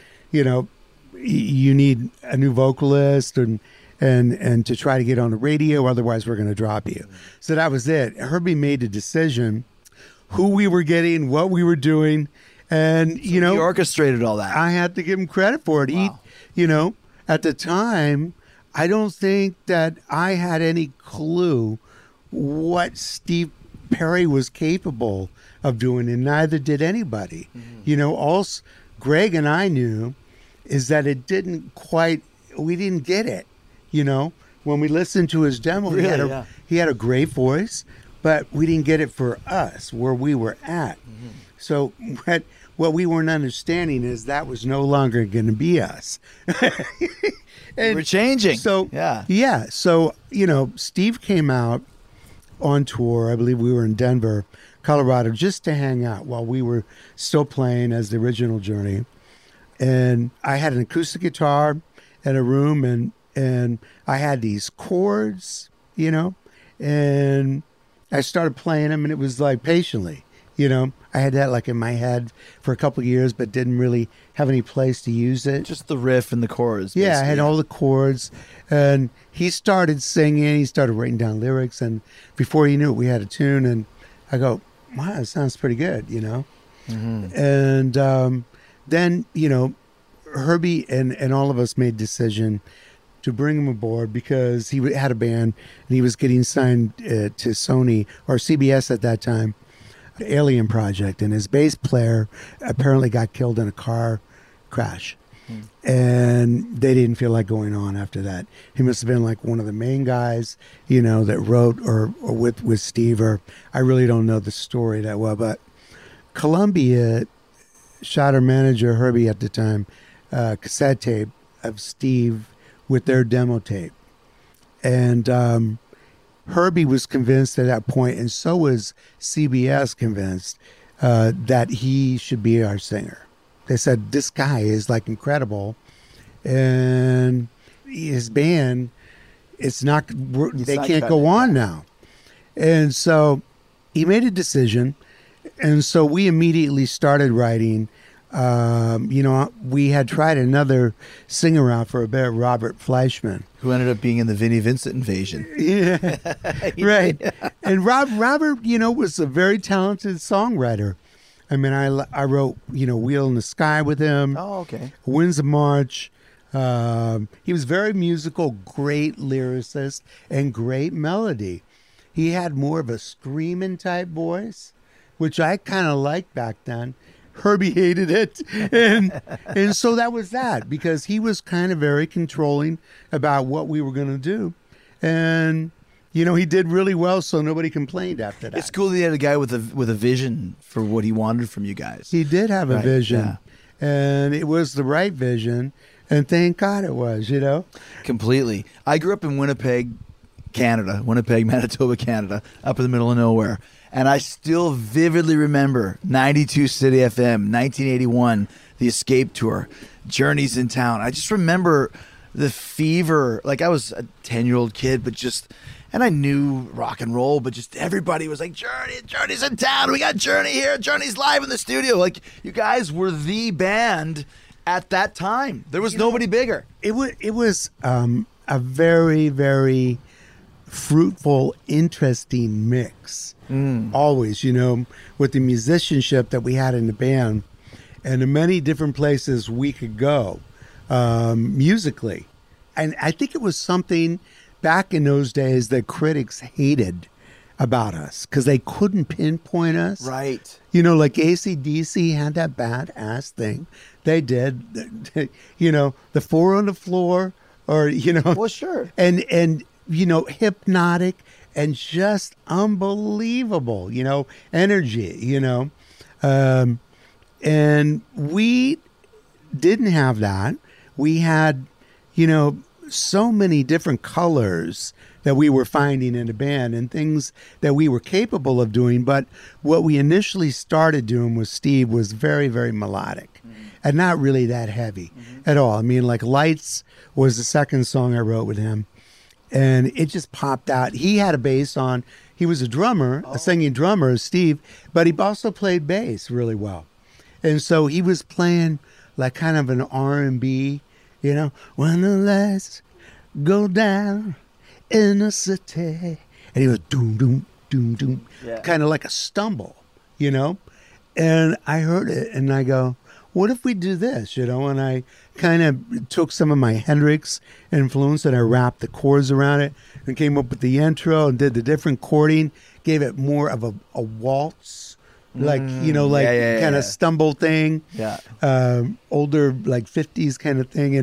you need a new vocalist and to try to get on the radio, otherwise we're going to drop you. So that was it. Herbie made a decision who we were getting, what we were doing, and He orchestrated all that. I had to give him credit for it. Wow. At the time, I don't think that I had any clue what Steve Perry was capable of doing, and neither did anybody. All Greg and I knew is that it didn't quite, we didn't get it. When we listened to his demo, Really, he had a great voice, but we didn't get it for us where we were at. So what we weren't understanding is that was no longer going to be us. And We're changing. So yeah. So Steve came out on tour. I believe we were in Denver, Colorado, just to hang out while we were still playing as the original Journey. And I had an acoustic guitar in a room, and I had these chords, and I started playing them, and it was like patiently, I had that like in my head for a couple of years, but didn't really have any place to use it. Just the riff and the chorus. Yeah, I had basically. all the chords, and he started singing. He started writing down lyrics, and before he knew it, we had a tune. And I go, "Wow, it sounds pretty good," And then Herbie and all of us made decision to bring him aboard because he had a band and he was getting signed to Sony or CBS at that time, Alien Project, and his bass player apparently got killed in a car crash. And they didn't feel like going on after that. He must have been like one of the main guys, that wrote or with Steve, or I really don't know the story that well, but Columbia shot our manager Herbie at the time cassette tape of Steve with their demo tape. And Herbie was convinced at that point, and so was CBS convinced that he should be our singer. They said, this guy is like incredible, and his band, they can't go on now. And so he made a decision, and so we immediately started writing. We had tried another singer out for a bit, Robert Fleischman, who ended up being in the Vinnie Vincent Invasion. Yeah, right. And Robert, was a very talented songwriter. I mean, I wrote, Wheel in the Sky with him. Oh, okay. Winds of March. He was very musical, great lyricist, and great melody. He had more of a screaming type voice, which I kind of liked back then. Herbie hated it. And so that was that, because he was kind of very controlling about what we were going to do. And, he did really well, so nobody complained after that. It's cool that he had a guy with a vision for what he wanted from you guys. He did have a vision. Yeah. And it was the right vision. And thank God it was, Completely. I grew up in Winnipeg, Manitoba, Canada, up in the middle of nowhere. And I still vividly remember 92 City FM, 1981, the Escape Tour, Journey's in Town. I just remember the fever. Like, I was a 10-year-old kid, and I knew rock and roll, but just everybody was like, Journey's in town. We got Journey here. Journey's live in the studio. Like, you guys were the band at that time. There was nobody bigger. It was a very, very fruitful, interesting mix. Always, with the musicianship that we had in the band and the many different places we could go musically. And I think it was something back in those days that critics hated about us because they couldn't pinpoint us. Right. Like AC/DC had that badass thing. They did, the Four on the Floor, or, Well, sure. And Hypnotic, and just unbelievable, energy, and we didn't have that. We had, so many different colors that we were finding in the band and things that we were capable of doing. But what we initially started doing with Steve was very, very melodic and not really that heavy at all. I mean, like Lights was the second song I wrote with him. And it just popped out. He had a bass on. He was a drummer, a singing drummer, Steve, but he also played bass really well. And so he was playing like kind of an R&B, when the lights go down in the city. And he was doom, doom, doom, doom, kind of like a stumble, And I heard it and I go, what if we do this, And I kind of took some of my Hendrix influence and I wrapped the chords around it and came up with the intro and did the different chording, gave it more of a waltz, kind of stumble thing. Yeah. Older, like 50s kind of thing.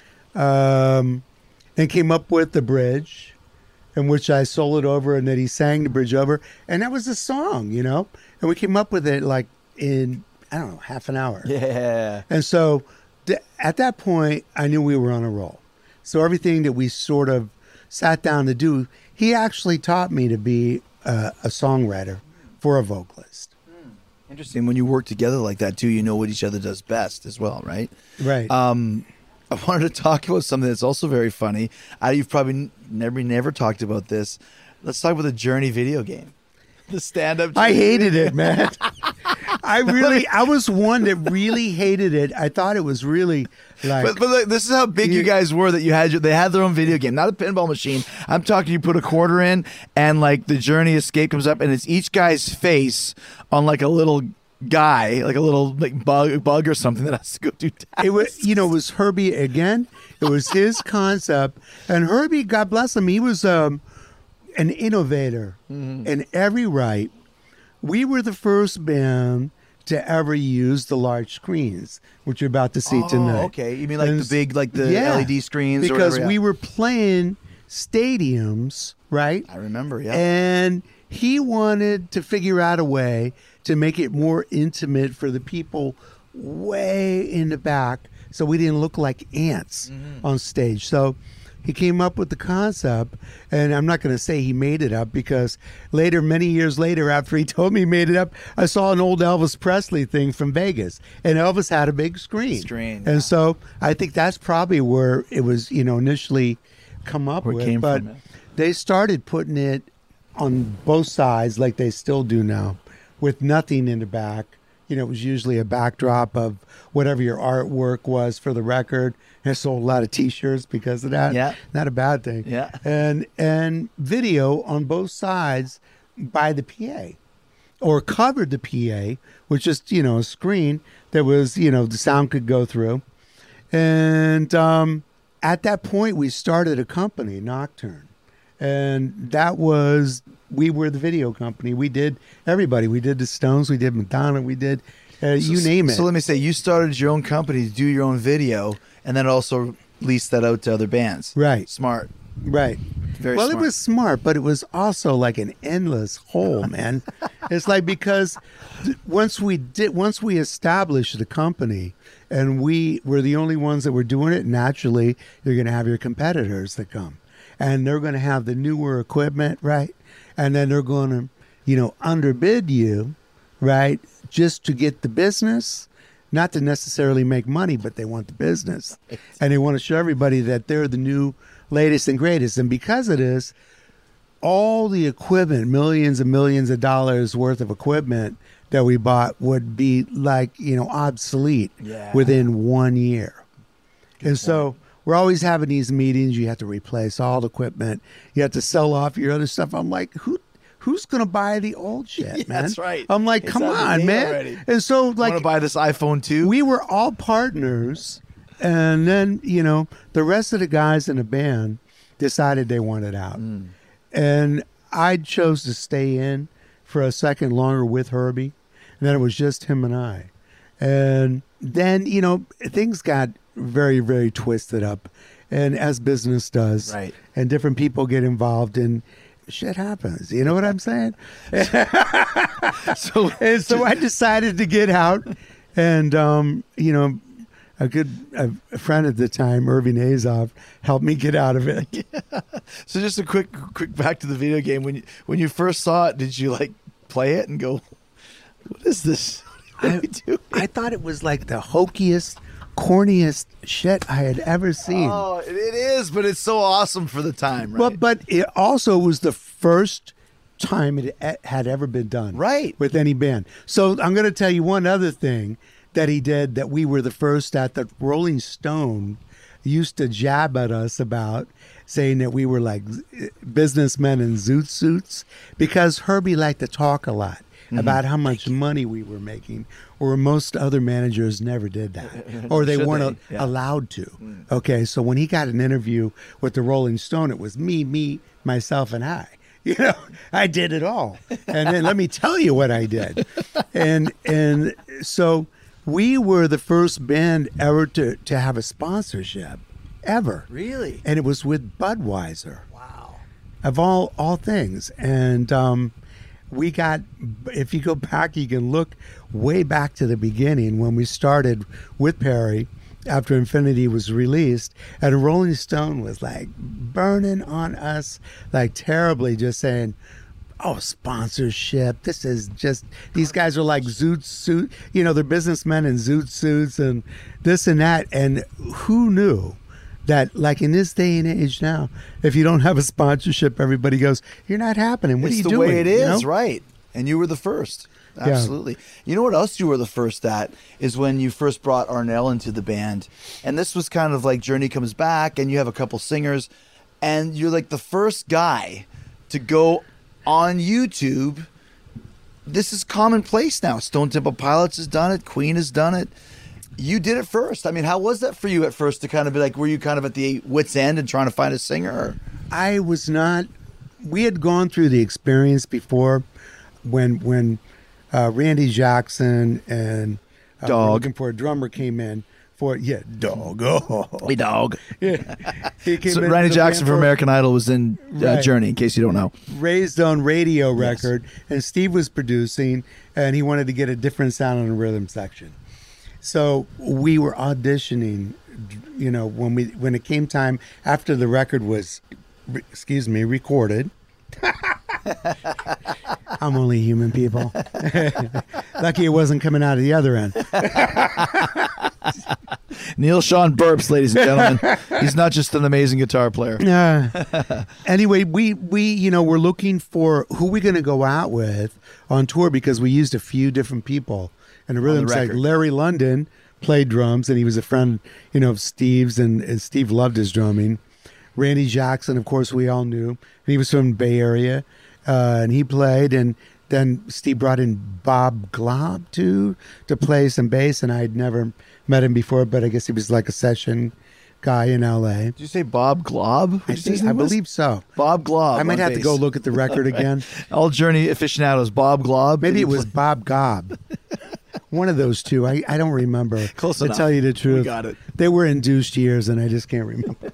And came up with the bridge in which I soloed over and then he sang the bridge over. And that was the song, And we came up with it like in, I don't know, half an hour. Yeah. And so at that point, I knew we were on a roll. So everything that we sort of sat down to do, he actually taught me to be a songwriter for a vocalist. Interesting. When you work together like that, too, you know what each other does best as well, right? Right. I wanted to talk about something that's also very funny. You've probably never talked about this. Let's talk about the Journey video game. The stand-up. I hated it, man. I was one that really hated it. I thought it was really like. But look, this is how big you guys were that they had their own video game, not a pinball machine. I'm talking. You put a quarter in, and like the Journey Escape comes up, and it's each guy's face on like a little guy, like a little like bug or something that has to go do tasks. It was Herbie again. It was his concept, and Herbie, God bless him, he was an innovator in every right. We were the first band to ever use the large screens, which you're about to see tonight. Okay. You mean like the big, like the LED screens? Because or whatever, we were playing stadiums, right? I remember, yeah. And he wanted to figure out a way to make it more intimate for the people way in the back so we didn't look like ants on stage. So he came up with the concept, and I'm not going to say he made it up because later, many years later, after he told me he made it up, I saw an old Elvis Presley thing from Vegas, and Elvis had a big screen. And so I think that's probably where it was, initially come up with. Came but from it. they started putting it on both sides like they still do now, with nothing in the back. It was usually a backdrop of whatever your artwork was for the record. I sold a lot of T-shirts because of that. Yeah. Not a bad thing. Yeah. And video on both sides by the PA, or covered the PA, which is, a screen that was, the sound could go through. And at that point, we started a company, Nocturne. And we were the video company. We did everybody. We did the Stones. We did Madonna. We did you name it. So let me say, you started your own company to do your own video, and then also leased that out to other bands. Right. Smart. Right. Very well, smart. it was smart, but it was also like an endless hole, man. It's like, because once we established the company and we were the only ones that were doing it, naturally you're going to have your competitors that come, and they're going to have the newer equipment, right? And then they're going to, underbid you, right? Just to get the business, not to necessarily make money, but they want the business. And they want to show everybody that they're the new latest and greatest. And because it is, all the equipment, millions and millions of dollars worth of equipment that we bought would be like, obsolete within 1 year. So we're always having these meetings. You have to replace all the equipment. You have to sell off your other stuff. I'm like, who's going to buy the old shit, man? That's right. I'm like, It's come out of on, date man. already. And so, Want like, to buy this iPhone 2? we were all partners. And then, the rest of the guys in the band decided they wanted out. And I chose to stay in for a second longer with Herbie. And then it was just him and I. And then, things got very, very twisted up. And as business does. Right. And different people get involved, and shit happens. You know what I'm saying? So I decided to get out. And, a friend at the time, Irving Azoff, helped me get out of it. So just a quick back to the video game. When you first saw it, did you like play it and go, "What is this? What are we doing?" I thought it was like the hokiest, corniest shit I had ever seen. Oh, it is, but it's so awesome for the time, right? But it also was the first time it had ever been done, Right. with any band. So I'm going to tell you one other thing that he did that we were the first at. That Rolling Stone used to jab at us about, saying that we were like businessmen in zoot suits, because Herbie liked to talk a lot about how much money we were making, or most other managers never did that, or they Should weren't they? Yeah. allowed to. Okay, so when he got an interview with the Rolling Stone, it was me, myself, and I. I did it all. And then let me tell you what I did. And so we were the first band ever to have a sponsorship, ever. Really? And it was with Budweiser, Wow. of all things. And we got, if you go back, you can look way back to the beginning when we started with Perry after Infinity was released, and Rolling Stone was like burning on us like terribly, just saying, "Oh, sponsorship, this is just, these guys are like zoot suit, they're businessmen in zoot suits and this and that." And who knew that, like, in this day and age now, if you don't have a sponsorship, everybody goes, "You're not happening. What are you It's the doing?" way it is, right? And you were the first. Yeah. Absolutely. You know what else you were the first at is when you first brought Arnell into the band. And this was kind of like Journey Comes Back, and you have a couple singers, and you're like the first guy to go on YouTube. This is commonplace now. Stone Temple Pilots has done it. Queen has done it. You did it first. I mean, how was that for you at first to kind of be like, were you kind of at the wit's end and trying to find a singer? Or? I was not. We had gone through the experience before when Randy Jackson and Dog. looking for a drummer came in for Dog. Oh. Hey, dog. Yeah. He came So in Randy the Jackson band from for American Idol was in Right. Journey, in case you don't know. Raised on Radio record, and Steve was producing, and he wanted to get a different sound on the rhythm section. So we were auditioning when it came time after the record was, recorded. I'm only human, people. Lucky it wasn't coming out of the other end. Neil Sean burps, ladies and gentlemen. He's not just an amazing guitar player. Anyway, we we're looking for who we're going to go out with on tour because we used a few different people. And the rhythm like Larry London played drums, and he was a friend, of Steve's, and Steve loved his drumming. Randy Jackson, of course, we all knew. He was from the Bay Area, and he played. And then Steve brought in Bob Glob to play some bass, and I had never met him before, but I guess he was like a session guy in L.A. Did you say Bob Glob? I believe so. Bob Glob. I might have to go look at the record again. All Journey aficionados, Bob Glob. Maybe it was Bob Gobb. One of those two. I don't remember. Close enough. To tell you the truth. We got it. They were induced years, and I just can't remember.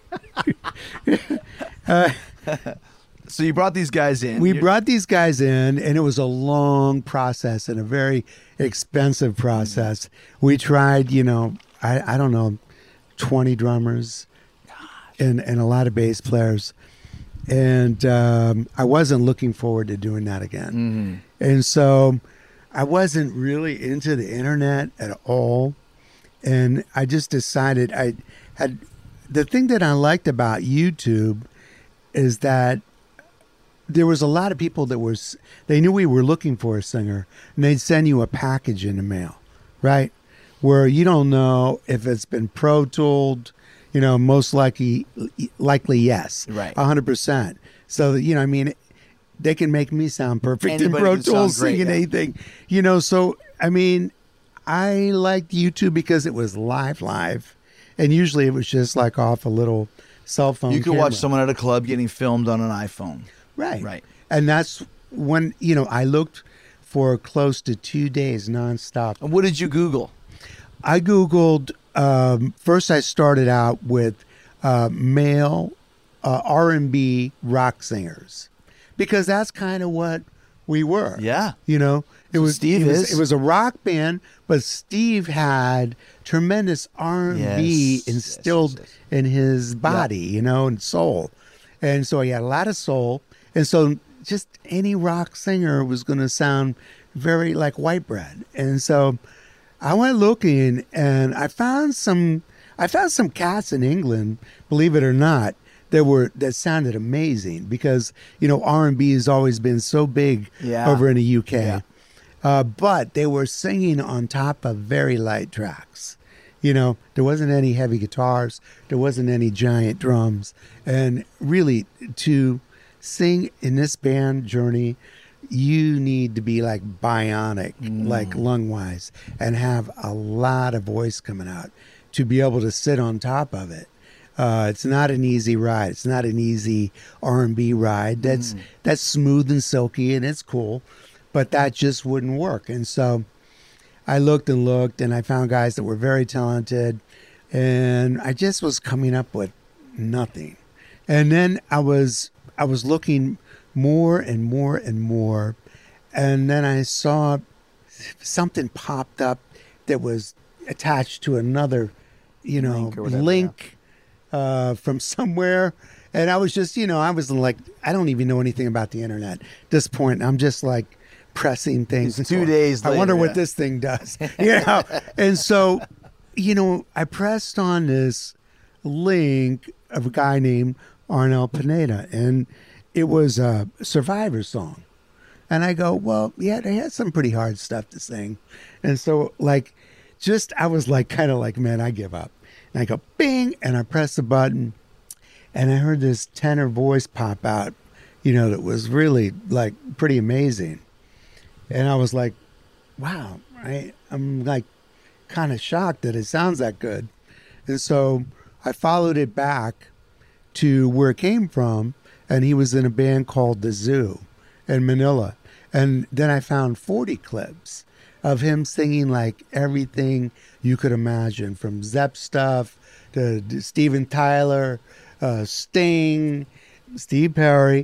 So you brought these guys in. We brought these guys in, and it was a long process and a very expensive process. We tried, I don't know, 20 drummers and a lot of bass players. And I wasn't looking forward to doing that again. And so I wasn't really into the internet at all. And I just decided the thing that I liked about YouTube is that there was a lot of people they knew we were looking for a singer, and they'd send you a package in the mail, right? Where you don't know if it's been Pro Tooled, most likely yes. Right. 100%. So, they can make me sound perfect in Pro Tools singing anything, so, I liked YouTube because it was live. And usually it was just like off a little cell phone You could camera. watch someone at a club getting filmed on an iPhone. Right. And that's when, I looked for close to 2 days nonstop. And what did you Google? I Googled, first I started out with male R&B rock singers because that's kind of what we were. Yeah. It was Steve is. It was a rock band, but Steve had tremendous R&B instilled in his body, and soul. And so he had a lot of soul. And so just any rock singer was going to sound very like white bread. And so I went looking, and I found some cats in England, believe it or not, that sounded amazing because, R&B has always been so big over in the UK. Yeah. But they were singing on top of very light tracks. There wasn't any heavy guitars. There wasn't any giant drums. And really, to sing in this band, Journey, you need to be like bionic, like lung-wise, and have a lot of voice coming out to be able to sit on top of it. It's not an easy ride. It's not an easy R&B ride. That's smooth and silky, and it's cool, but that just wouldn't work. And so I looked, and I found guys that were very talented, and I just was coming up with nothing. And then I was looking more and more and more, and then I saw something popped up that was attached to another, link from somewhere. And I was just, I was like, I don't even know anything about the internet at this point. I'm just like pressing things. It's 2 days later. I wonder what this thing does. And so, I pressed on this link of a guy named Arnel Pineda, and it was a Survivor song. And I go, well, yeah, they had some pretty hard stuff to sing. And so, I was kind of like, man, I give up. And I go, bing, and I press the button, and I heard this tenor voice pop out, that was really, pretty amazing. And I was like, wow, I'm, kind of shocked that it sounds that good. And so I followed it back to where it came from, and he was in a band called The Zoo in Manila. And then I found 40 clips of him singing everything you could imagine, from Zepp stuff to Steven Tyler, Sting, Steve Perry.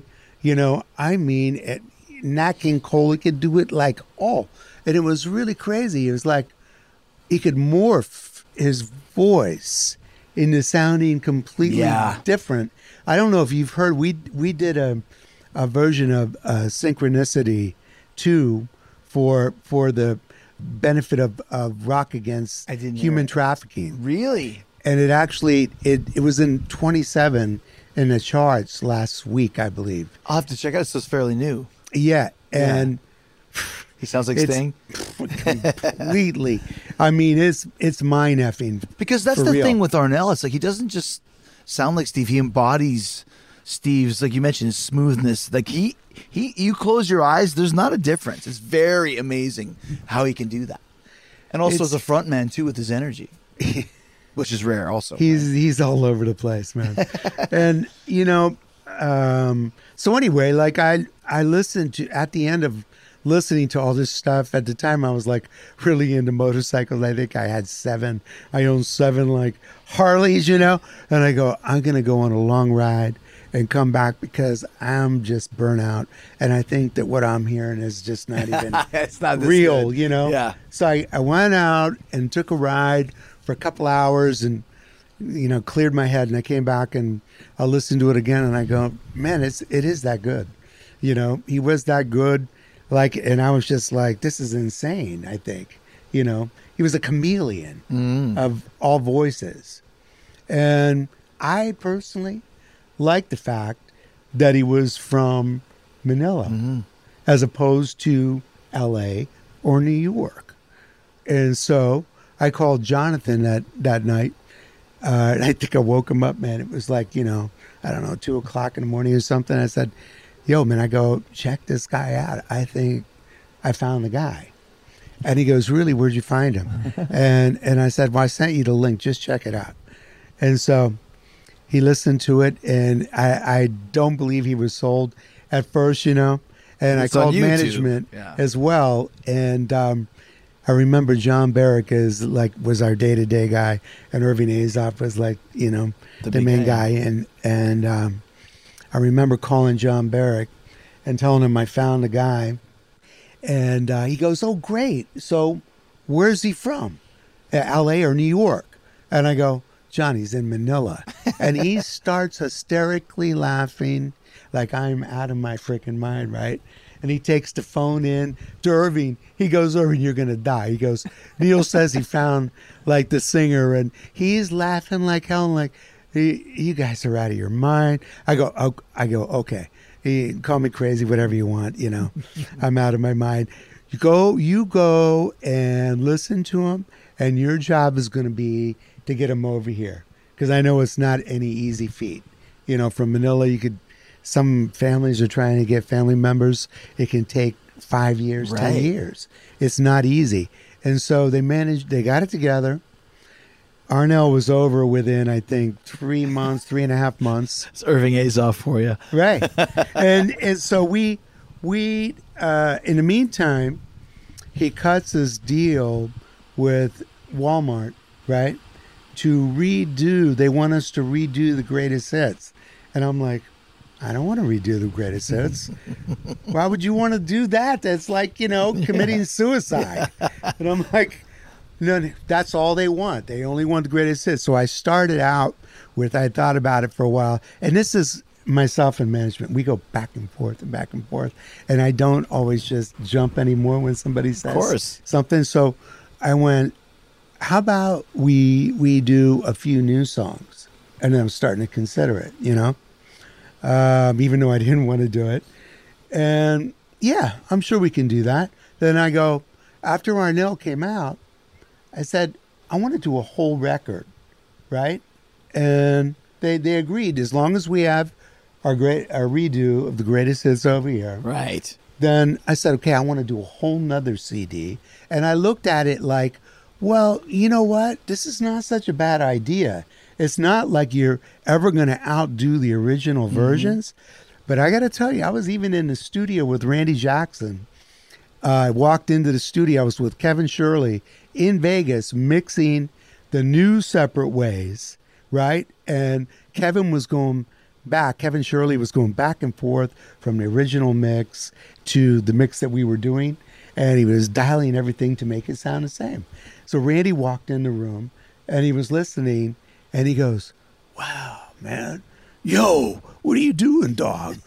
Nat King Cole, he could do it all. And it was really crazy. It was like he could morph his voice into sounding completely Yeah. different. I don't know if you've heard, we did a version of Synchronicity 2 for the benefit of Rock Against I didn't hear Human it. Trafficking. Really? And it actually, it was in 27 in the charts last week, I believe. I'll have to check out. It's just fairly new. Yeah. And He sounds like It's- Sting. completely, I mean, it's mind effing. Because that's For the real. thing with Arnell. It's like he doesn't just sound like Steve. He embodies Steve's, like you mentioned, smoothness. Like you close your eyes, there's not a difference. It's very amazing how he can do that. And also It's- as a front man too with his energy, which is rare also. He's all over the place, man. And so anyway, like I listened to, at the end of listening to all this stuff, at the time I was like really into motorcycles. I think I had 7. I owned 7 like Harleys, and I go, I'm gonna go on a long ride and come back because I'm just burnt out, and I think that what I'm hearing is just not even It's not this real, good. Yeah. So I went out and took a ride for a couple hours and cleared my head, and I came back and I listened to it again, and I go, man, it is that good. He was that good. Like, and I was just like, this is insane. I think, he was a chameleon of all voices. And I personally like the fact that he was from Manila as opposed to LA or New York. And so I called Jonathan that night. And I think I woke him up, man. It was like, I don't know, 2:00 in the morning or something. I said, yo, man, I go, check this guy out. I think I found the guy. And he goes, really, where'd you find him? and I said, well, I sent you the link. Just check it out. And so he listened to it, and I don't believe he was sold at first, And It's I on called YouTube. management Yeah. as well. And I remember John Barrick was our day-to-day guy, and Irving Azoff was like, the big main guy. guy. And I remember calling John Barrick and telling him I found the guy. And he goes, oh, great. So where's he from? L.A. or New York? And I go, John, he's in Manila. And he starts hysterically laughing like I'm out of my freaking mind, right? And he takes the phone in to Irving. He goes, Irving, you're going to die. He goes, Neil says he found like the singer, and he's laughing like hell. And like, you guys are out of your mind. I go, okay. He call me crazy, whatever you want. I'm out of my mind. You go and listen to him, and your job is going to be to get him over here, because I know it's not any easy feat. From Manila, some families are trying to get family members. It can take 5 years, Right. 10 years. It's not easy. And so they got it together. Arnell was over within, I think, 3.5 months. It's Irving Azoff for you. Right. and so we in the meantime, he cuts his deal with Walmart, right? They want us to redo the greatest hits. And I'm like, I don't want to redo the greatest hits. Why would you want to do that? That's like, committing suicide. And I'm like, no, that's all they want. They only want the greatest hits. So I started out I thought about it for a while. And this is myself and management. We go back and forth and back and forth. And I don't always just jump anymore when somebody says course. something. So I went, how about we do a few new songs? And then I'm starting to consider it, even though I didn't want to do it. And yeah, I'm sure we can do that. Then I go, after Arnell came out, I said, I want to do a whole record, right? And they agreed, as long as we have our redo of the greatest hits over here. Right. Then I said, okay, I want to do a whole nother CD. And I looked at it like, well, you know what? This is not such a bad idea. It's not like you're ever going to outdo the original versions. But I got to tell you, I was even in the studio with Randy Jackson. I walked into the studio. I was with Kevin Shirley in Vegas mixing the new Separate Ways, right? And Kevin Shirley was going back and forth from the original mix to the mix that we were doing. And he was dialing everything to make it sound the same. So Randy walked in the room and he was listening. And he goes, wow, man. Yo, what are you doing, dog?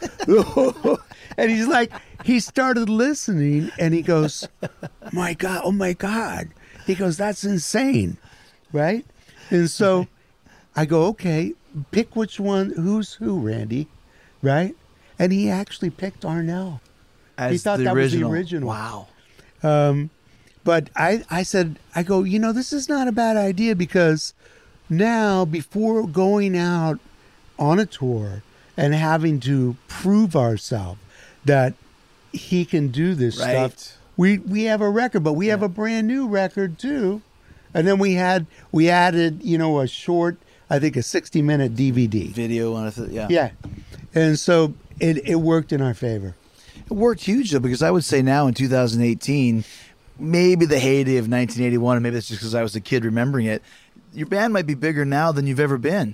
And he's like, he started listening and he goes, my God, oh my God. He goes, that's insane. Right? And so I go, okay, pick which one, who's who, Randy. Right? And he actually picked Arnell. As He thought the that original. was the original. Wow. But I said, I go, this is not a bad idea because now before going out on a tour and having to prove ourselves that he can do this Right. stuff, we have a record, but we have a brand new record too. And then we added, a short, I think a 60-minute DVD. Video on it. Yeah. Yeah. And so it worked in our favor. It worked huge though, because I would say now in 2018, maybe the heyday of 1981, and maybe that's just because I was a kid remembering it. Your band might be bigger now than you've ever been.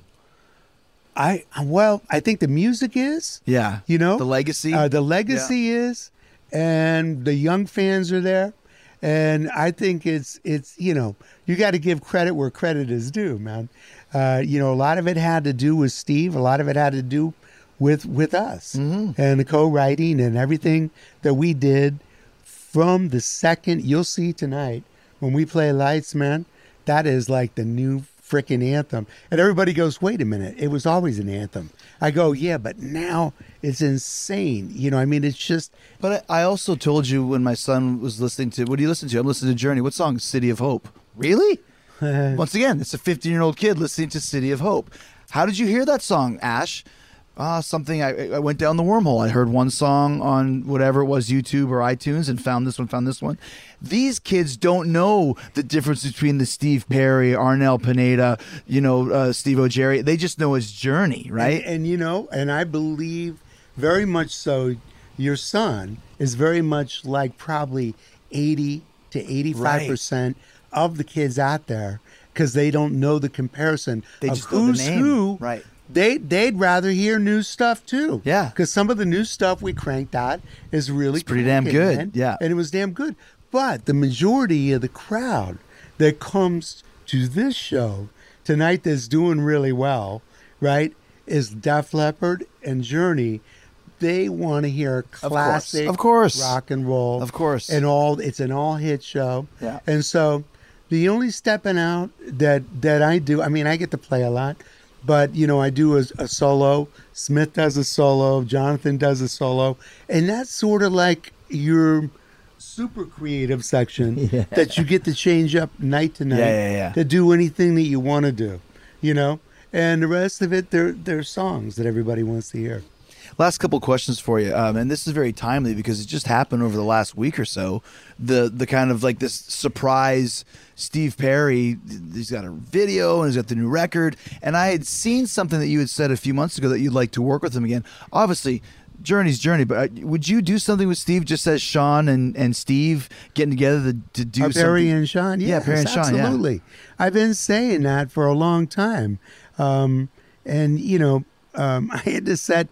I think the music is. Yeah. The legacy. The legacy is, and the young fans are there. And I think it's you got to give credit where credit is due, man. A lot of it had to do with Steve. A lot of it had to do with us and the co-writing and everything that we did from the second. You'll see tonight when we play Lights, man, that is like the new freaking anthem. And everybody goes, wait a minute, it was always an anthem. I go, yeah, but now it's insane. It's just. But I also told you when my son was listening to, what do you listen to? I'm listening to Journey. What song? City of Hope. Really? Once again, it's a 15-year-old kid listening to City of Hope. How did you hear that song, Ash? Something I went down the wormhole. I heard one song on whatever it was, YouTube or iTunes, and found this one. These kids don't know the difference between the Steve Perry, Arnell Pineda, Steve O'Jerry. They just know his Journey, right? And I believe very much so your son is very much like probably 80 to 85% of the kids out there, because they don't know the comparison They of just know the who's name. who. Right. They'd rather hear new stuff too. Yeah. Because some of the new stuff we cranked out is really pretty damn cranking, good. man. Yeah. And it was damn good. But the majority of the crowd that comes to this show tonight that's doing really well, right, is Def Leppard and Journey. They want to hear classic Of course. rock and roll. Of course. And it's an all-hit show. Yeah. And so the only stepping out that I do, I get to play a lot, but, I do a solo. Smith does a solo. Jonathan does a solo. And that's sort of like your super creative section that you get to change up night to night to do anything that you want to do, And the rest of it, they're songs that everybody wants to hear. Last couple questions for you, and this is very timely because it just happened over the last week or so. The kind of like this surprise Steve Perry, he's got a video and he's got the new record, and I had seen something that you had said a few months ago that you'd like to work with him again. Obviously, Journey's Journey, but would you do something with Steve just as Sean and Steve getting together to do something? Perry and Sean, yes, Perry and Sean, absolutely. I've been saying that for a long time, and I had to set.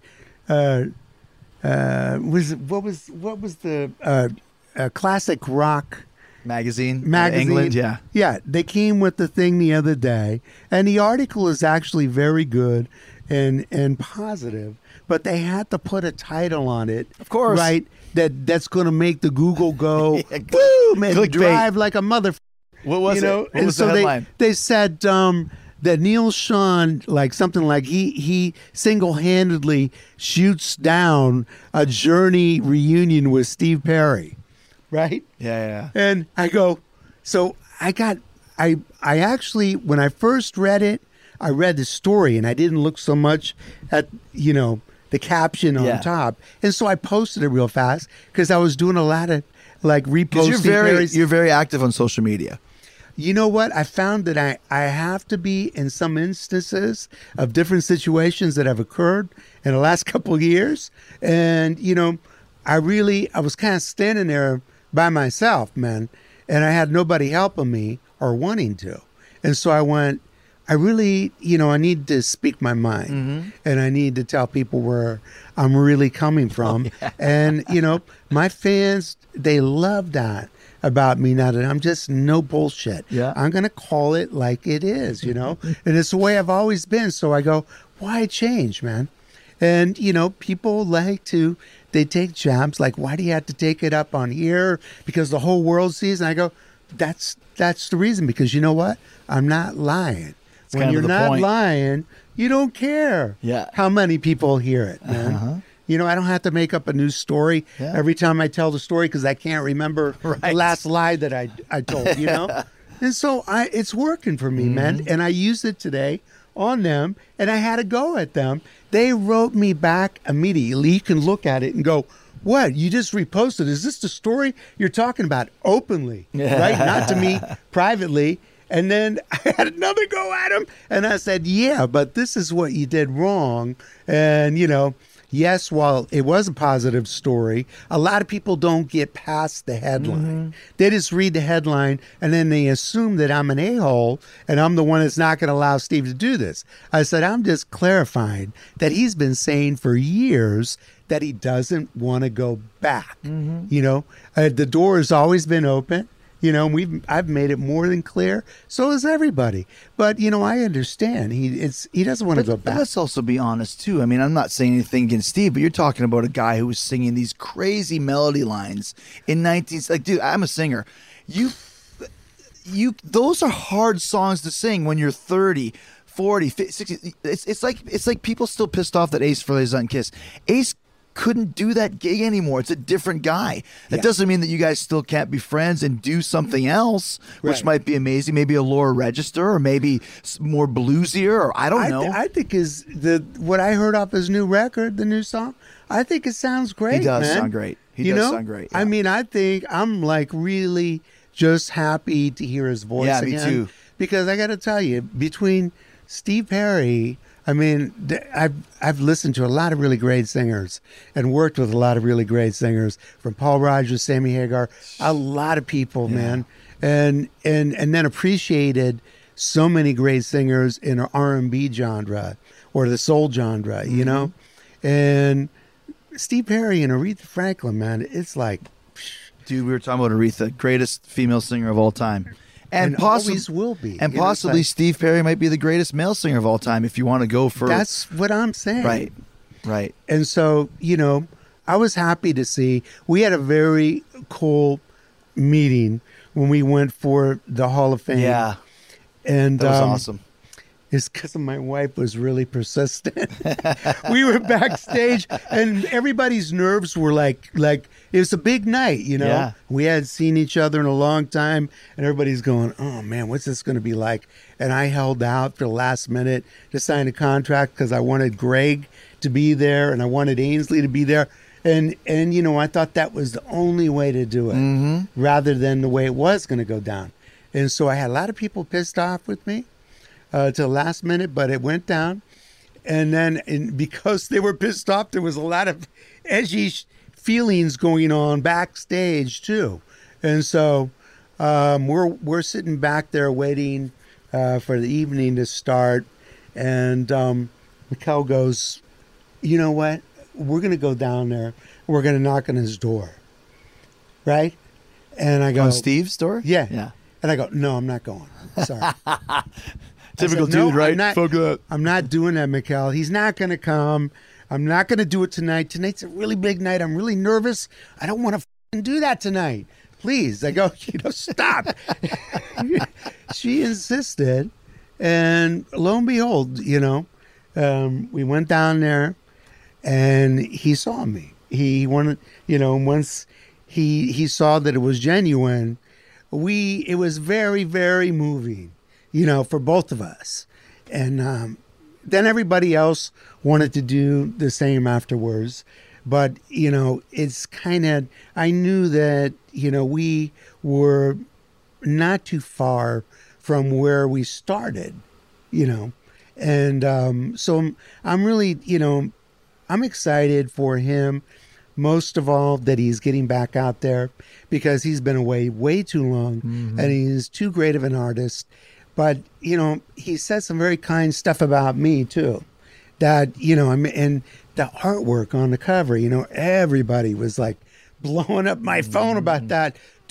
What was the classic rock magazine, magazine? England, yeah. They came with the thing the other day, and the article is actually very good and positive. But they had to put a title on it, of course, right? That's going to make the Google go boom and drive like a mother. What was it? What was so the headline? They said that Neil Sean, like something like he single-handedly shoots down a Journey reunion with Steve Perry, right? Yeah. And I go, so I actually, when I first read it, I read the story and I didn't look so much at, the caption on top. And so I posted it real fast because I was doing a lot of like reposting. You're very active on social media. You know what? I found that I have to be in some instances of different situations that have occurred in the last couple of years. And, I was kind of standing there by myself, man, and I had nobody helping me or wanting to. And so I went, I really, I need to speak my mind and I need to tell people where I'm really coming from. And, my fans, they love that. about me now that I'm just no bullshit. Yeah. I'm going to call it like it is, you know? And it's the way I've always been. So I go, why change, man? And, you know, people they take jabs like, why do you have to take it up on here? Because the whole world sees. And I go, that's the reason. Because you know what? I'm not lying. When you're not lying, you don't care how many people hear it, man. Uh-huh. You know, I don't have to make up a new story every time I tell the story because I can't remember the last lie that I told, you know? And so it's working for me, man. And I used it today on them, and I had a go at them. They wrote me back immediately. You can look at it and go, what? You just reposted. Is this the story you're talking about openly, right? Not to me privately. And then I had another go at him, and I said, yeah, but this is what you did wrong. And, you know, yes, while it was a positive story, a lot of people don't get past the headline. They just read the headline, and then they assume that I'm an a-hole, and I'm the one that's not going to allow Steve to do this. I said, I'm just clarifying that he's been saying for years that he doesn't want to go back. You know, the door has always been open. You know, I've made it more than clear. So has everybody. But you know, I understand he doesn't want to go back. But let's also be honest too. I mean, I'm not saying anything against Steve, but you're talking about a guy who was singing these crazy melody lines in like, dude, I'm a singer. Those are hard songs to sing when you're 30, 40, 50, 60. It's like people still pissed off that Ace Frehley's on Kiss. Ace couldn't do that gig anymore. It's a different guy. That doesn't mean that you guys still can't be friends and do something else, which might be amazing. Maybe a lower register, or maybe more bluesier, or I don't know. I think what I heard off his new record, the new song, I think it sounds great. He does man. sound great. He does sound great. Yeah. I mean, I think I'm like really just happy to hear his voice again. Yeah, me too. Because I got to tell you, between Steve Perry, I mean, I've listened to a lot of really great singers and worked with a lot of really great singers, from Paul Rogers, Sammy Hagar, a lot of people, man, and then appreciated so many great singers in our R&B genre or the soul genre, you know, and Steve Perry and Aretha Franklin, man, it's like, dude, we were talking about Aretha, greatest female singer of all time. And always will be. And possibly like, Steve Perry might be the greatest male singer of all time if you want to go for... That's what I'm saying. Right. And so, you know, I was happy to see... We had a very cool meeting when we went for the Hall of Fame. Yeah. And that was awesome. It's because my wife was really persistent. We were backstage, and everybody's nerves were like it was a big night, you know. Yeah. We hadn't seen each other in a long time, and everybody's going, "Oh man, what's this going to be like?" And I held out for the last minute to sign a contract because I wanted Greg to be there, and I wanted Ainsley to be there, and you know, I thought that was the only way to do it, rather than the way it was going to go down. And so I had a lot of people pissed off with me. To the last minute, but it went down. And then because they were pissed off, there was a lot of edgy feelings going on backstage too. And so we're sitting back there waiting for the evening to start. And Mikkel goes, you know what? We're going to go down there. We're going to knock on his door. Right? And I go... On Steve's door? Yeah. And I go, no, I'm not going. Sorry. Typical said, dude, no, right? Fuck that. I'm not doing that, Mikkel. He's not going to come. I'm not going to do it tonight. Tonight's a really big night. I'm really nervous. I don't want to do that tonight. Please. I go, stop. She insisted. And lo and behold, we went down there and he saw me. He wanted, once he saw that it was genuine, it was very, very moving. For both of us. And then everybody else wanted to do the same afterwards. But, it's kind of, I knew that, we were not too far from where we started, And so I'm really, I'm excited for him. Most of all, that he's getting back out there because he's been away way too long and he's too great of an artist. But, he said some very kind stuff about me, too. That, and the artwork on the cover, everybody was like blowing up my phone about that.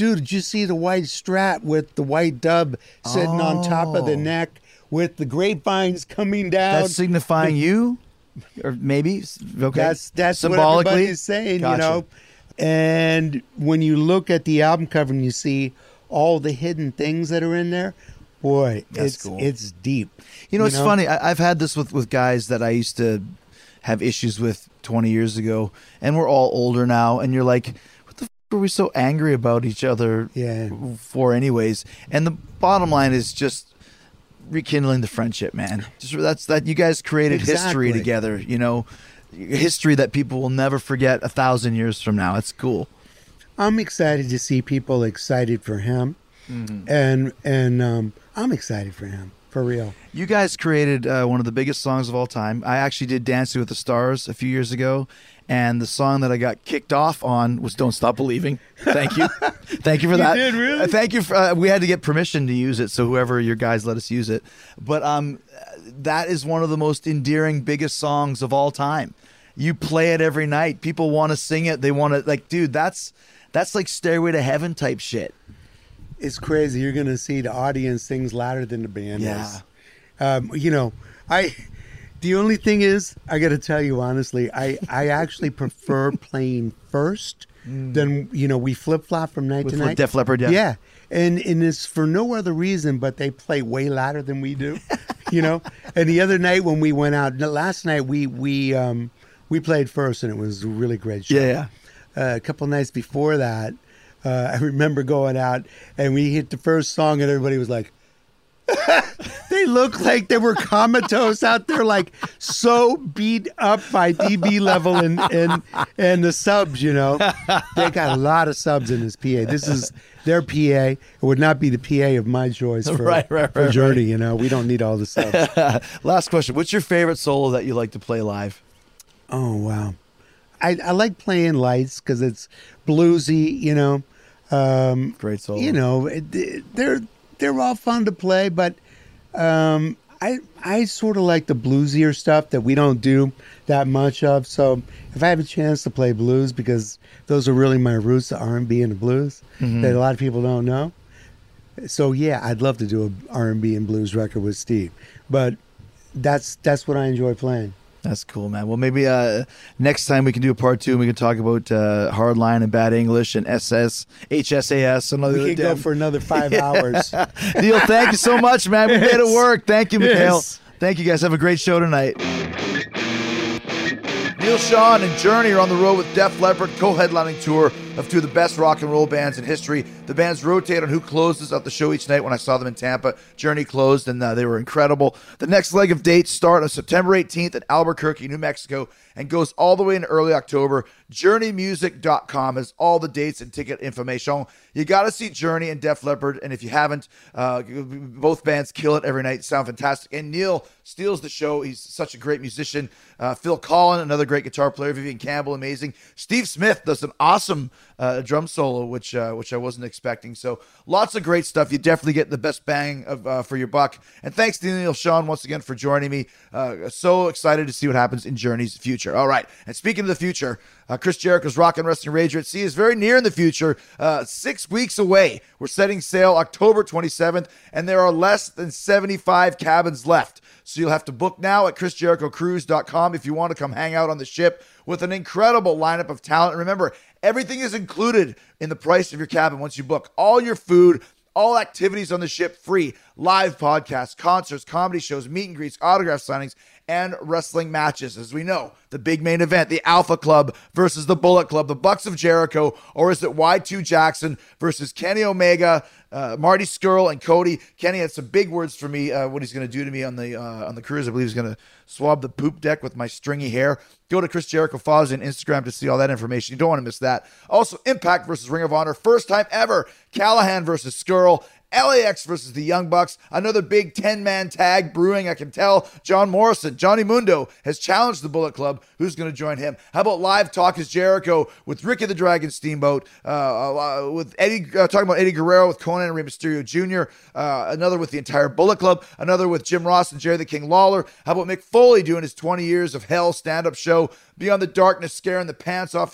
dude, did you see the white strap with the white dub sitting on top of the neck with the grapevines coming down? That's signifying you, or maybe okay. That's symbolically what everybody's saying, Gotcha. you know. And when you look at the album cover and you see all the hidden things that are in there, boy, That's it's cool. it's deep. You know, it's funny. I've had this with guys that I used to have issues with 20 years ago, and we're all older now. And you're like, what the f- were we so angry about each other for, anyways? And the bottom line is just rekindling the friendship, man. Just that's that you guys created history Exactly. together. You know, history that people will never forget 1,000 years from now. It's cool. I'm excited to see people excited for him, and I'm excited for him, for real. You guys created one of the biggest songs of all time. I actually did Dancing with the Stars a few years ago, and the song that I got kicked off on was Don't Stop Believing. Thank you. Thank you for that. did, really? Thank you. For, we had to get permission to use it, so whoever your guys let us use it. But that is one of the most endearing, biggest songs of all time. You play it every night. People want to sing it. They want to, like, dude, that's like Stairway to Heaven type shit. It's crazy. You're going to see the audience sings louder than the band Yeah. is. You know, the only thing is, I got to tell you honestly, I actually prefer playing first than, you know, we flip-flop from night to night. With Def Leppard, yeah. Yeah. And it's for no other reason, but they play way louder than we do, you know? And the other night when we went out, last night we played first and it was a really great show. Yeah. A couple nights before that, I remember going out and we hit the first song and everybody was like, they looked like they were comatose out there, like so beat up by DB level and the subs, you know. They got a lot of subs in this PA. This is their PA. It would not be the PA of my choice for, for Journey, you know. We don't need all the subs. Last question. What's your favorite solo that you like to play live? Oh, wow. I like playing lights because it's bluesy, you know. Great solo. You know, they're all fun to play, but I sort of like the bluesier stuff that we don't do that much of. So if I have a chance to play blues, because those are really my roots, the R&B and the blues, that a lot of people don't know. So yeah, I'd love to do a R&B and blues record with Steve, but that's what I enjoy playing. That's cool, man. Well, maybe next time we can do a part 2 and we can talk about Hardline and Bad English and HSAS. And We could go for another 5 hours. Neil, thank you so much, man. We made it work. Thank you, Mikhail. Yes. Thank you, guys. Have a great show tonight. Neil Sean and Journey are on the road with Def Leppard, co-headlining tour of two of the best rock and roll bands in history. The bands rotate on who closes out the show each night. When I saw them in Tampa, Journey closed, and they were incredible. The next leg of dates start on September 18th at Albuquerque, New Mexico, and goes all the way into early October. JourneyMusic.com has all the dates and ticket information. You got to see Journey and Def Leppard, and if you haven't, both bands kill it every night. Sound fantastic. And Neil steals the show. He's such a great musician. Phil Collin, another great guitar player. Vivian Campbell, amazing. Steve Smith does an awesome drum solo, which I wasn't expecting. So lots of great stuff. You definitely get the best bang for your buck. And thanks to Neil Sean once again for joining me. So excited to see what happens in Journey's future. All right. And speaking of the future, Chris Jericho's Rock and Wrestling Rager at Sea is very near in the future, 6 weeks away. We're setting sail October 27th, and there are less than 75 cabins left. So you'll have to book now at ChrisJerichoCruise.com if you want to come hang out on the ship with an incredible lineup of talent. And remember, everything is included in the price of your cabin once you book. All your food, all activities on the ship free, live podcasts, concerts, comedy shows, meet and greets, autograph signings, and wrestling matches. As we know, the big main event, the Alpha Club versus the Bullet Club, the Bucks of Jericho, or is it Y2 Jackson versus Kenny Omega, Marty Scurll, and Cody. Kenny had some big words for me, what he's going to do to me on the cruise. I believe he's going to swab the poop deck with my stringy hair. Go to Chris Jericho Fozzy on Instagram to see all that information. You don't want to miss that. Also, Impact versus Ring of Honor. First time ever. Callahan versus Scurll. LAX versus the Young Bucks. Another big 10-man tag brewing, I can tell. John Morrison, Johnny Mundo, has challenged the Bullet Club. Who's going to join him? How about Live Talk is Jericho with Ricky the Dragon Steamboat, with Eddie, talking about Eddie Guerrero with Conan and Rey Mysterio Jr., another with the entire Bullet Club, another with Jim Ross and Jerry the King Lawler. How about Mick Foley doing his 20 Years of Hell stand-up show? Beyond the Darkness, scaring the pants off of you.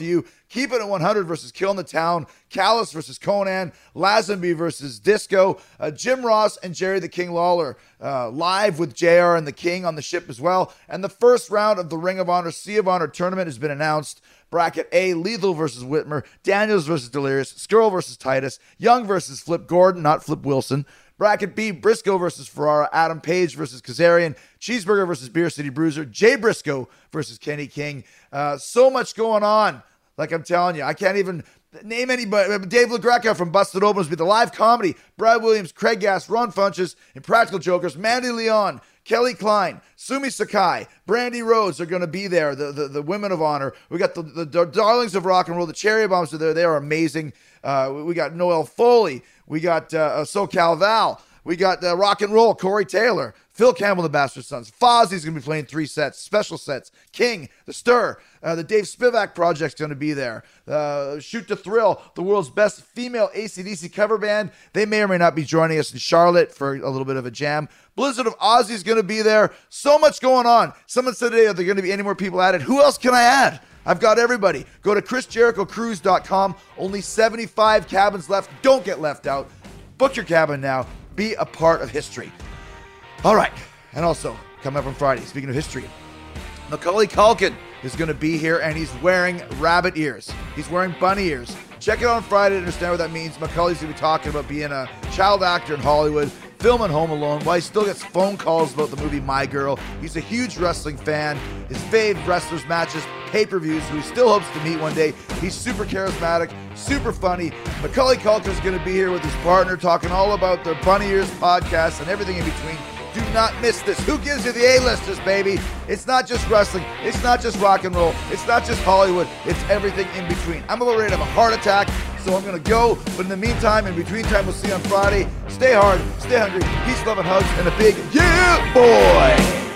Keeping It 100 versus Killing the Town, Callis versus Conan, Lazenby versus Disco, Jim Ross and Jerry the King Lawler live with JR and the King on the ship as well. And the first round of the Ring of Honor Sea of Honor tournament has been announced. Bracket A, Lethal versus Whitmer, Daniels versus Delirious, Skrull versus Titus, Young versus Flip Gordon, not Flip Wilson. Bracket B, Briscoe versus Ferrara, Adam Page versus Kazarian, Cheeseburger versus Beer City Bruiser, Jay Briscoe versus Kenny King. So much going on. Like I'm telling you, I can't even name anybody. Dave LaGreca from Busted Open will be the live comedy. Brad Williams, Craig Gass, Ron Funches, Impractical Jokers, Mandy Leon, Kelly Klein, Sumi Sakai, Brandy Rhodes are going to be there, the Women of Honor. We got the Darlings of Rock and Roll, the Cherry Bombs are there. They are amazing. We got Noel Foley. We got SoCal Val. We got Rock and Roll, Corey Taylor, Phil Campbell, the Bastard Sons. Fozzie's going to be playing 3 sets, special sets. King, The Stir, the Dave Spivak Project's going to be there. Shoot to Thrill, the world's best female AC/DC cover band. They may or may not be joining us in Charlotte for a little bit of a jam. Blizzard of Ozzy's going to be there. So much going on. Someone said today, are there going to be any more people added? Who else can I add? I've got everybody. Go to ChrisJerichoCruise.com. Only 75 cabins left. Don't get left out. Book your cabin now. Be a part of history. All right. And also, coming up on Friday, speaking of history, Macaulay Culkin is going to be here, and he's wearing rabbit ears. He's wearing bunny ears. Check it on Friday to understand what that means. Macaulay's going to be talking about being a child actor in Hollywood, filming Home Alone, while he still gets phone calls about the movie My Girl. He's a huge wrestling fan. His fave wrestlers matches, pay-per-views, who he still hopes to meet one day. He's super charismatic, super funny. Macaulay Culkin is going to be here with his partner talking all about their Bunny Ears podcast and everything in between. Do not miss this. Who gives you the A-listers, baby? It's not just wrestling. It's not just rock and roll. It's not just Hollywood. It's everything in between. I'm about ready to have a heart attack, so I'm going to go. But in the meantime, in between time, we'll see you on Friday. Stay hard, stay hungry, peace, love, and hugs, and a big yeah, boy!